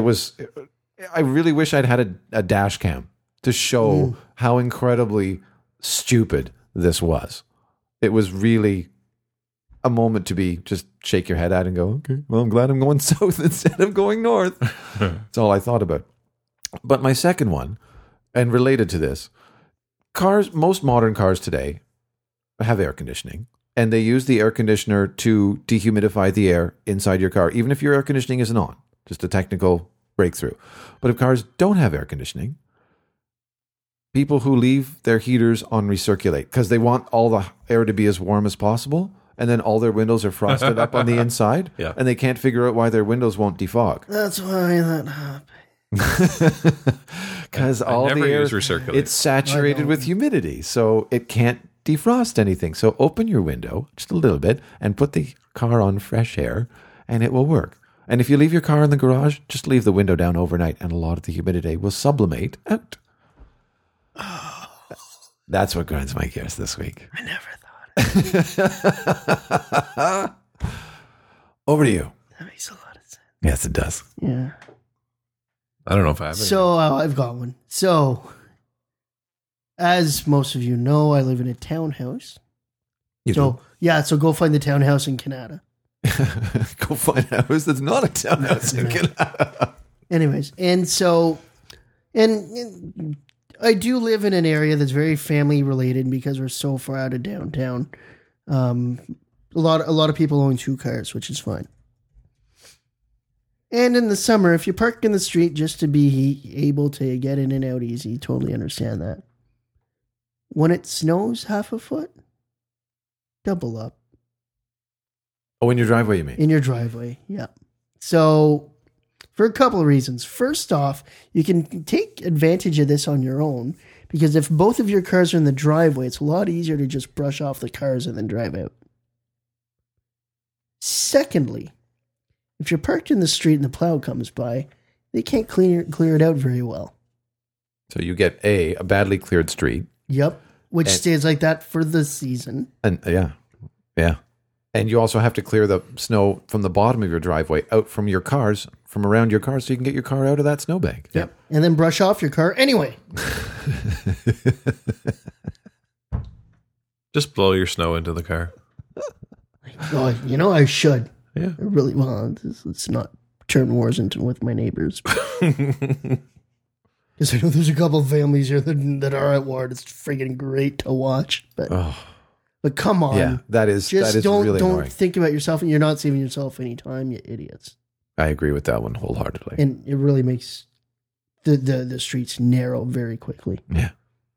I really wish I'd had a dash cam to show how incredibly stupid this was. It was really a moment to be just shake your head at and go, okay, well, I'm glad I'm going south instead of going north. That's all I thought about. But my second one, and related to this, most modern cars today have air conditioning, and they use the air conditioner to dehumidify the air inside your car, even if your air conditioning isn't on. Just a technical breakthrough. But if cars don't have air conditioning, people who leave their heaters on recirculate because they want all the air to be as warm as possible, and then all their windows are frosted up on the inside, Yeah. and they can't figure out why their windows won't defog. That's why that happened. Because all never the air, use recirculate. it's saturated with humidity, so it can't defrost anything. So open your window just a little bit and put the car on fresh air, and it will work. And if you leave your car in the garage, just leave the window down overnight, and a lot of the humidity will sublimate out. That's what grinds my gears this week. I never thought Over to you. that makes a lot of sense. Yes, it does. Yeah. I don't know if I have any. So I've got one. So, as most of you know, I live in a townhouse. So go find the townhouse in Canada. Go find a house that's not a townhouse. Anyways, and I do live in an area that's very family related because we're so far out of downtown. A lot of people own 2 cars, which is fine. And in the summer, if you park in the street just to be able to get in and out easy, totally understand that. When it snows half a foot, double up. Oh, in your driveway, you mean? In your driveway, yeah. So, for a couple of reasons. First off, you can take advantage of this on your own Because if both of your cars are in the driveway, it's a lot easier to just brush off the cars and then drive out. Secondly, if you're parked in the street and the plow comes by, they can't clear it out very well. So you get a badly cleared street. Yep. Which stays like that for the season. And yeah. And you also have to clear the snow from the bottom of your driveway out from your cars, from around your car, so you can get your car out of that snowbank. Yep. And then brush off your car anyway. Just blow your snow into the car. Oh, you know, I should. Yeah. I really, well, let's not turn wars into with my neighbors. Because I know there's a couple of families here that are at war. It's friggin' great to watch. But come on. Yeah, that is don't really annoying. think about yourself, and you're not saving yourself any time, you idiots. I agree with that one wholeheartedly. And it really makes the streets narrow very quickly. Yeah.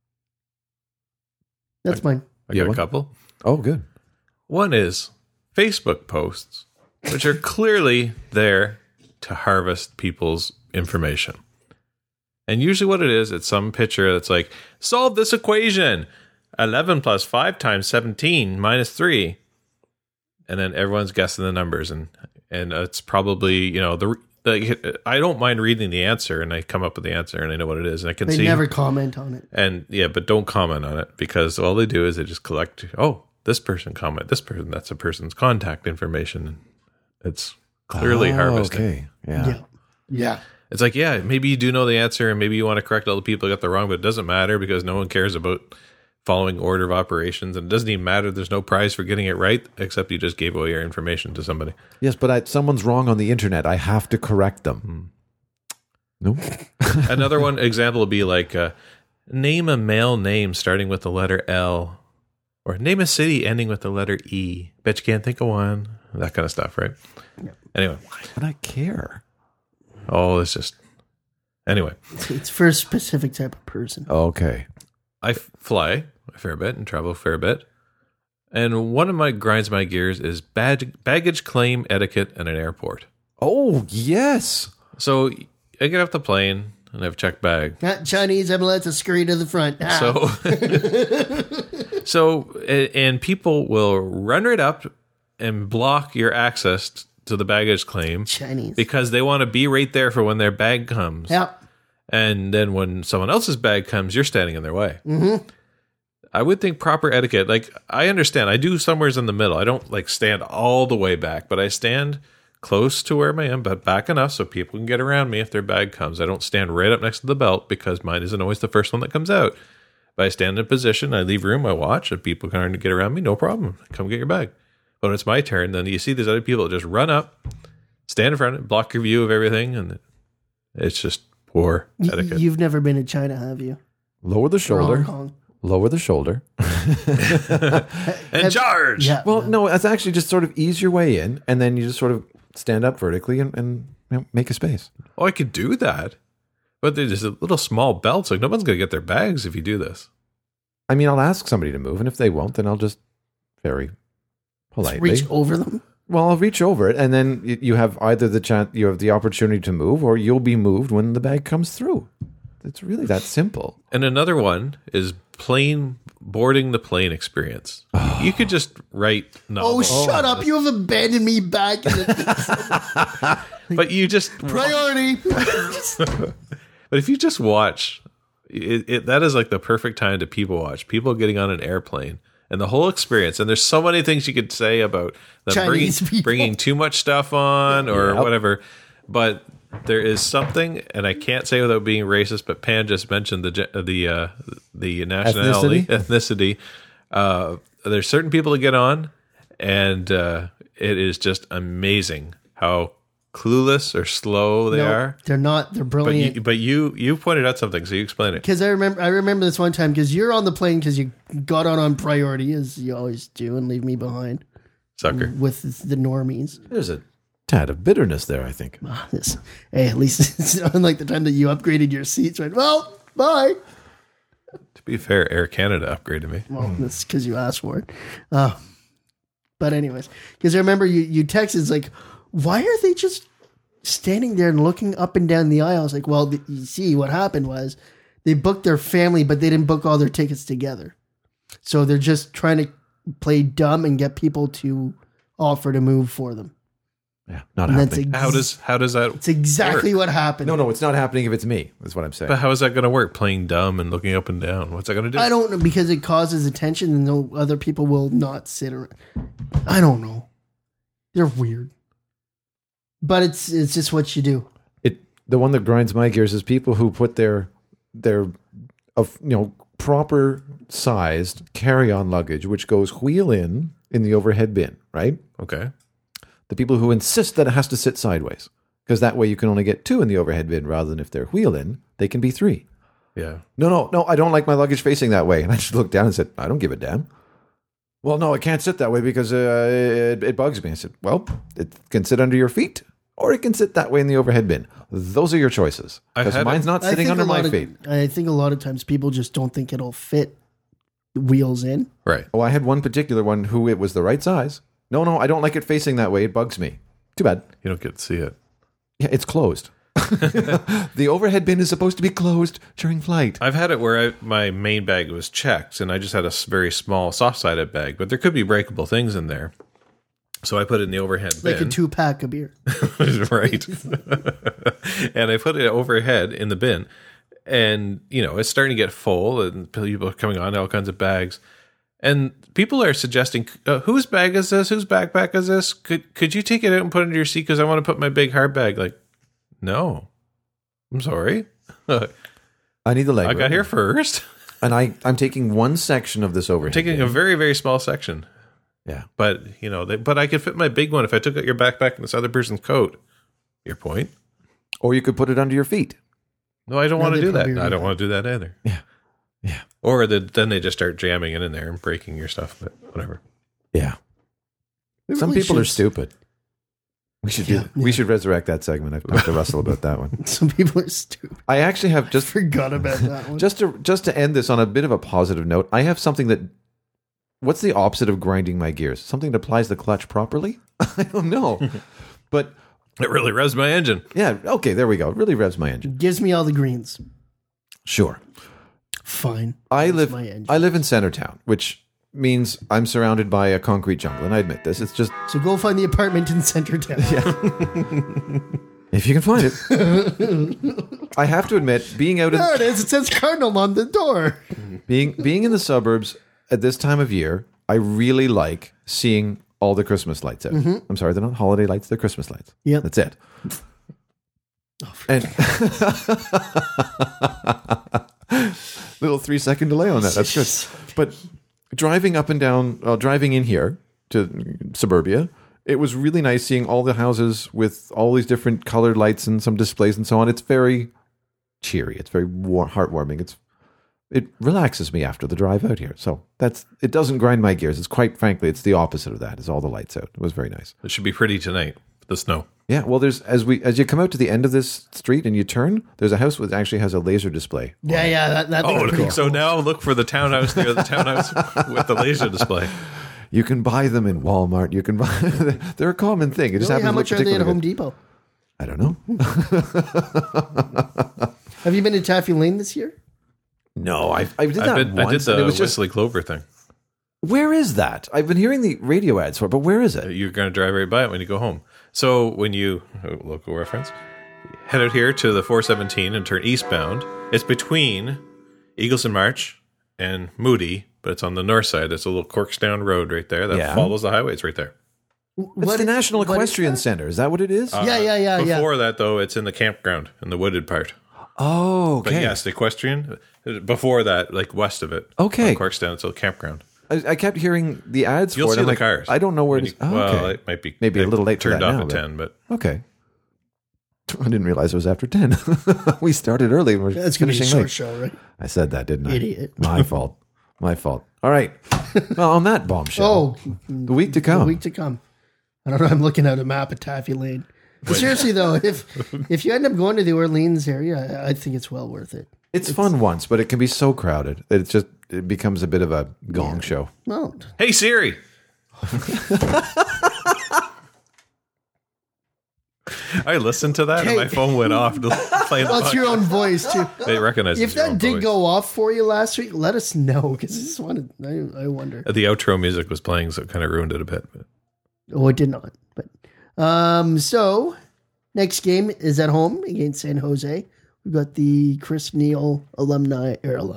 That's mine. I got a couple. Oh, good. One is Facebook posts, which are clearly there to harvest people's information. And usually what it is, it's some picture that's like, solve this equation. 11 plus 5 times 17 minus 3. And then everyone's guessing the numbers. And it's probably, you know, I don't mind reading the answer, and I come up with the answer and I know what it is. And I can see. They never comment on it. And yeah, but don't comment on it, because all they do is they just collect, this person comment, this person, that's a person's contact information. It's clearly harvesting. Okay. Yeah. It's like, yeah, maybe you do know the answer, and maybe you want to correct all the people who got the wrong, but it doesn't matter because no one cares about following order of operations, and it doesn't even matter. There's no prize for getting it right, except you just gave away your information to somebody. Yes, but someone's wrong on the internet. I have to correct them. No. Another one example would be like, name a male name starting with the letter L, or name a city ending with the letter E. Bet you can't think of one. That kind of stuff, right? Yeah. Anyway. Why would I care? Oh, it's just... Anyway. It's for a specific type of person. Okay. I fly a fair bit and travel a fair bit. And one of my grinds my gears is baggage claim etiquette at an airport. Oh, yes. So I get off the plane and I have a checked bag. Not Chinese MLS, a scurry to the front. And people will run right up and block your access to the baggage claim. Chinese. Because they want to be right there for when their bag comes. Yep. And then when someone else's bag comes, you're standing in their way. Mm-hmm. I would think proper etiquette, like, I understand. I do somewheres in the middle. I don't, like, stand all the way back, but I stand close to where I am, but back enough so people can get around me if their bag comes. I don't stand right up next to the belt because mine isn't always the first one that comes out. But I stand in position, I leave room, I watch, if people can get around me, no problem. Come get your bag. But when it's my turn, then you see these other people that just run up, stand in front of it, block your view of everything, and it's just poor etiquette. You've never been to China, have you? Lower the Or shoulder. Hong Kong? Lower the shoulder. And charge! Yeah. Well, no, that's actually just sort of ease your way in, and then you just sort of stand up vertically and make a space. Oh, I could do that. But there's just a little small belt, so no one's going to get their bags if you do this. I mean, I'll ask somebody to move, and if they won't, then I'll just very politely Reach over them? Well, I'll reach over it, and then you have either you have the opportunity to move, or you'll be moved when the bag comes through. It's really that simple. And another one is boarding the plane experience. You could just write Oh, shut up. You have abandoned me back in the But you just priority. But if you just watch, that is like the perfect time to people watch. People getting on an airplane and the whole experience. And there's so many things you could say about them Chinese people. bringing too much stuff on or whatever. But there is something, and I can't say without being racist, but Pan just mentioned the nationality, ethnicity. There's certain people that get on, and it is just amazing how clueless or slow they are. They're not. They're brilliant. But you pointed out something, so you explain it. Because I remember this one time because you're on the plane because you got on priority as you always do and leave me behind, Sucker. with the normies. There's a tad of bitterness there, I think. Hey, at least it's unlike the time that you upgraded your seats. Right? Well, bye. To be fair, Air Canada upgraded me. Well, that's because you asked for it. But anyways, because I remember you texted, it's like, why are they just standing there and looking up and down the aisle? I was like, well, you see, what happened was They booked their family, but they didn't book all their tickets together. So they're just trying to play dumb and get people to offer to move for them. Yeah, not And happening. How does that? It's exactly what happened. No, it's not happening if it's me. That's what I'm saying. But how is that going to work? Playing dumb and looking up and down. What's that going to do? I don't know, because it causes attention and no other people will not sit around. I don't know. They're weird. But it's just what you do. The one that grinds my gears is people who put their proper sized carry-on luggage, which goes wheel in the overhead bin, right? Okay. The people who insist that it has to sit sideways, because that way you can only get 2 in the overhead bin rather than if they're wheel in, they can be 3. Yeah. No, I don't like my luggage facing that way. And I just looked down and said, I don't give a damn. Well, no, it can't sit that way because it bugs me. I said, well, it can sit under your feet or it can sit that way in the overhead bin. Those are your choices. Because mine's not sitting under my feet. I think a lot of times people just don't think it'll fit the wheels in. Right. Oh, I had one particular one who it was the right size. No, I don't like it facing that way. It bugs me. Too bad. You don't get to see it. Yeah, it's closed. The overhead bin is supposed to be closed during flight. I've had it where my main bag was checked and I just had a very small soft-sided bag, but there could be breakable things in there. So I put it in the overhead bin. Like a 2-pack of beer. Right. And I put it overhead in the bin. And, it's starting to get full and people are coming on, all kinds of bags. And people are suggesting, whose bag is this? Whose backpack is this? Could you take it out and put it into your seat because I want to put my big hard bag? Like, no. I'm sorry. I need the leg. I got here first. And I'm taking one section of this overhead Taking bin. a very, very small section. Yeah. But, but I could fit my big one if I took out your backpack and this other person's coat. Your point. Or you could put it under your feet. No, I don't want to they do that. probably I don't want to do that either. Yeah. Or then they just start jamming it in there and breaking your stuff, but whatever. Yeah. Some really people are should- stupid. We should Yeah. We should resurrect that segment. I've talked to Russell about that one. Some people are stupid. I actually have just Forgot about that one. just to end this on a bit of a positive note. I have something that. What's the opposite of grinding my gears? Something that applies the clutch properly? I don't know, but It really revs my engine. yeah. Okay, there we go. It really revs my engine. Gives me all the greens. Sure. Fine. I That's live my engine. in Centertown, which means I'm surrounded by a concrete jungle, and I admit this. It's just So go find the apartment in Centertown. if you can find it. I have to admit, being out in There it is. It says Cardinal on the door. being in the suburbs at this time of year, I really like seeing all the Christmas lights out. I'm sorry, they're not holiday lights; they're Christmas lights. Yep. That's it. And little 3-second delay on that. That's good. But driving up and down, driving in here to suburbia, it was really nice seeing all the houses with all these different colored lights and some displays and so on. It's very cheery. It's very heartwarming. It relaxes me after the drive out here. So it doesn't grind my gears. It's quite frankly, it's the opposite of that. It's all the lights out. It was very nice. It should be pretty tonight. The snow. Yeah, well, there's as you come out to the end of this street and you turn, there's a house that actually has a laser display. Yeah. That thing's pretty So cool. now look for the townhouse near the townhouse with the laser display. You can buy them in Walmart. You can buy. They're a common thing. It just Really, happens how to look much are they at particularly Home good. Depot? I don't know. Have you been to Taffy Lane this year? No, I did that I once. did and the it was just Wesley Clover thing. where is that? I've been hearing the radio ads for it, but where is it? You're going to drive right by it when you go home. So when you, local reference, head out here to the 417 and turn eastbound, it's between Eagles and March and Moody, but it's on the north side. It's a little Corksdown Road right there that Yeah. follows the highway. It's right there. It's the National Equestrian Center. Is that what it is? Yeah. Before that, though, it's in the campground, in the wooded part. Oh, But okay. yes, the equestrian. Before that, like west of it. Okay. On Corksdown, it's a campground. I kept hearing the ads You'll for it. see I'm the like, cars. I don't know where it is. Oh, Well, okay. it might be Maybe a little late for turned that off now, at but- 10, but Okay. I didn't realize it was after 10. We started early. We're That's going to be a finishing short late. show, right? I said that, didn't I? Idiot. My fault. My fault. All right. Well, on that bombshell, the week to come. A week to come. I don't know. I'm looking at a map of Taffy Lane. But seriously, though, if you end up going to the Orleans area, I think it's well worth it. It's fun once, but it can be so crowded that it becomes a bit of a gong show. Well, hey Siri. I listened to that and my phone went off. Playing the That's your podcast. own voice too. It recognizes If your that own did voice. go off for you last week, let us know because I just wanted. I wonder. The outro music was playing, so it kind of ruined it a bit. But Oh, it did not. But so next game is at home against San Jose. We've got the Chris Neal alumni.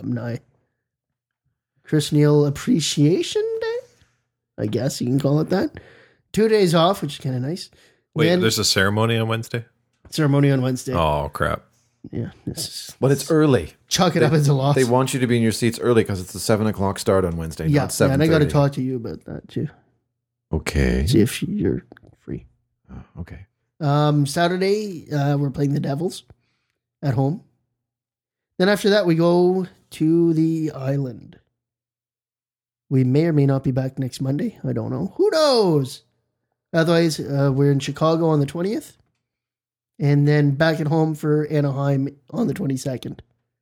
Chris Neal Appreciation Day, I guess you can call it that. 2 days off, which is kind of nice. wait, Then there's a ceremony on Wednesday? ceremony on Wednesday. Oh, crap. Yeah, this is, But it's early. chalk it up as a loss. They want you to be in your seats early because it's the 7 o'clock start on Wednesday, yeah, not 7:30. and I got to talk to you about that too. Okay. See if you're free. Okay. Saturday, we're playing the Devils at home. Then after that, we go to the island. We may or may not be back next Monday. I don't know. Who knows? Otherwise, we're in Chicago on the 20th. And then back at home for Anaheim on the 22nd.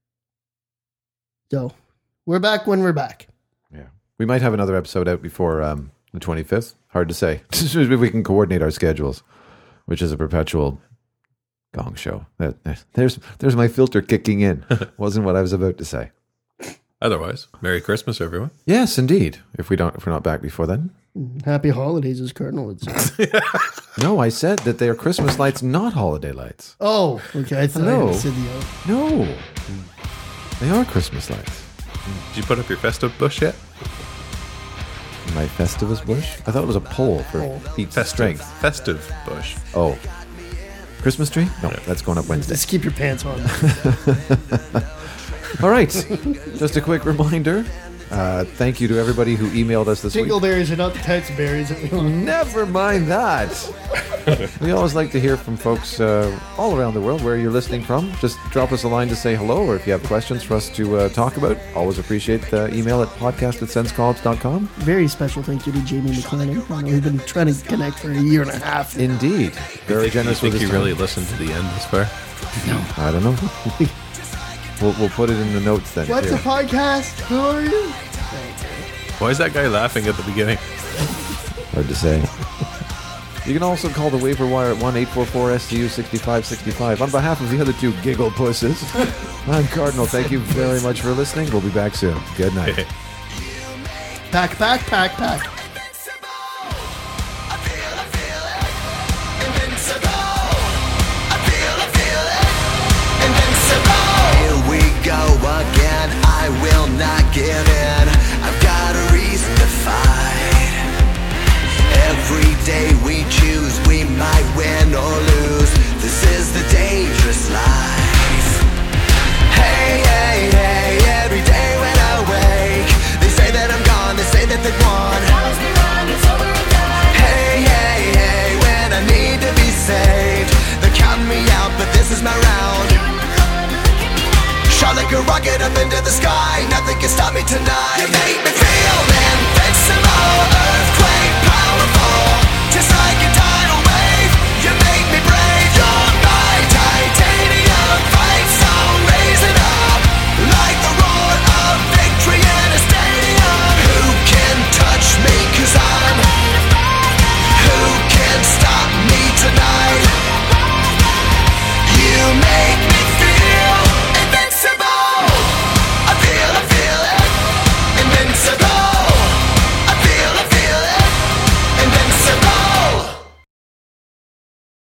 So, we're back when we're back. Yeah. We might have another episode out before the 25th. Hard to say. If we can coordinate our schedules, which is a perpetual gong show. There's my filter kicking in. Wasn't what I was about to say. Otherwise, Merry Christmas, everyone. Yes, indeed. If we're not back before then. Happy holidays, as Cardinal would say. No, I said that they are Christmas lights, not holiday lights. Oh, okay. I thought Hello. I said the other. No. They are Christmas lights. Did you put up your festive bush yet? My Festivus bush? I thought it was a pole for heat strength. Festive bush. Oh. Christmas tree? No, that's going up Wednesday. Just keep your pants on. All right. Just a quick reminder. Thank you to everybody who emailed us this week. Dingleberries are not the types of berries that we want. Never mind that. We always like to hear from folks all around the world where you're listening from. Just drop us a line to say hello, or if you have questions for us to talk about, always appreciate the email at podcast@senscollops.com. Very special thank you to Jamie McLennan. I know we've been trying to connect for a year and a half. Indeed. Very generous I think with you his really time. listened to the end this far. I don't know. We'll put it in the notes then. What's too. a podcast? Who are you? Why is that guy laughing at the beginning? Hard to say. You can also call the waiver wire at 1-844-STU-6565. On behalf of the other two giggle pusses, I'm Cardinal. Thank you very much for listening. We'll be back soon. Good night. Pack. Here we go again, I will not give in.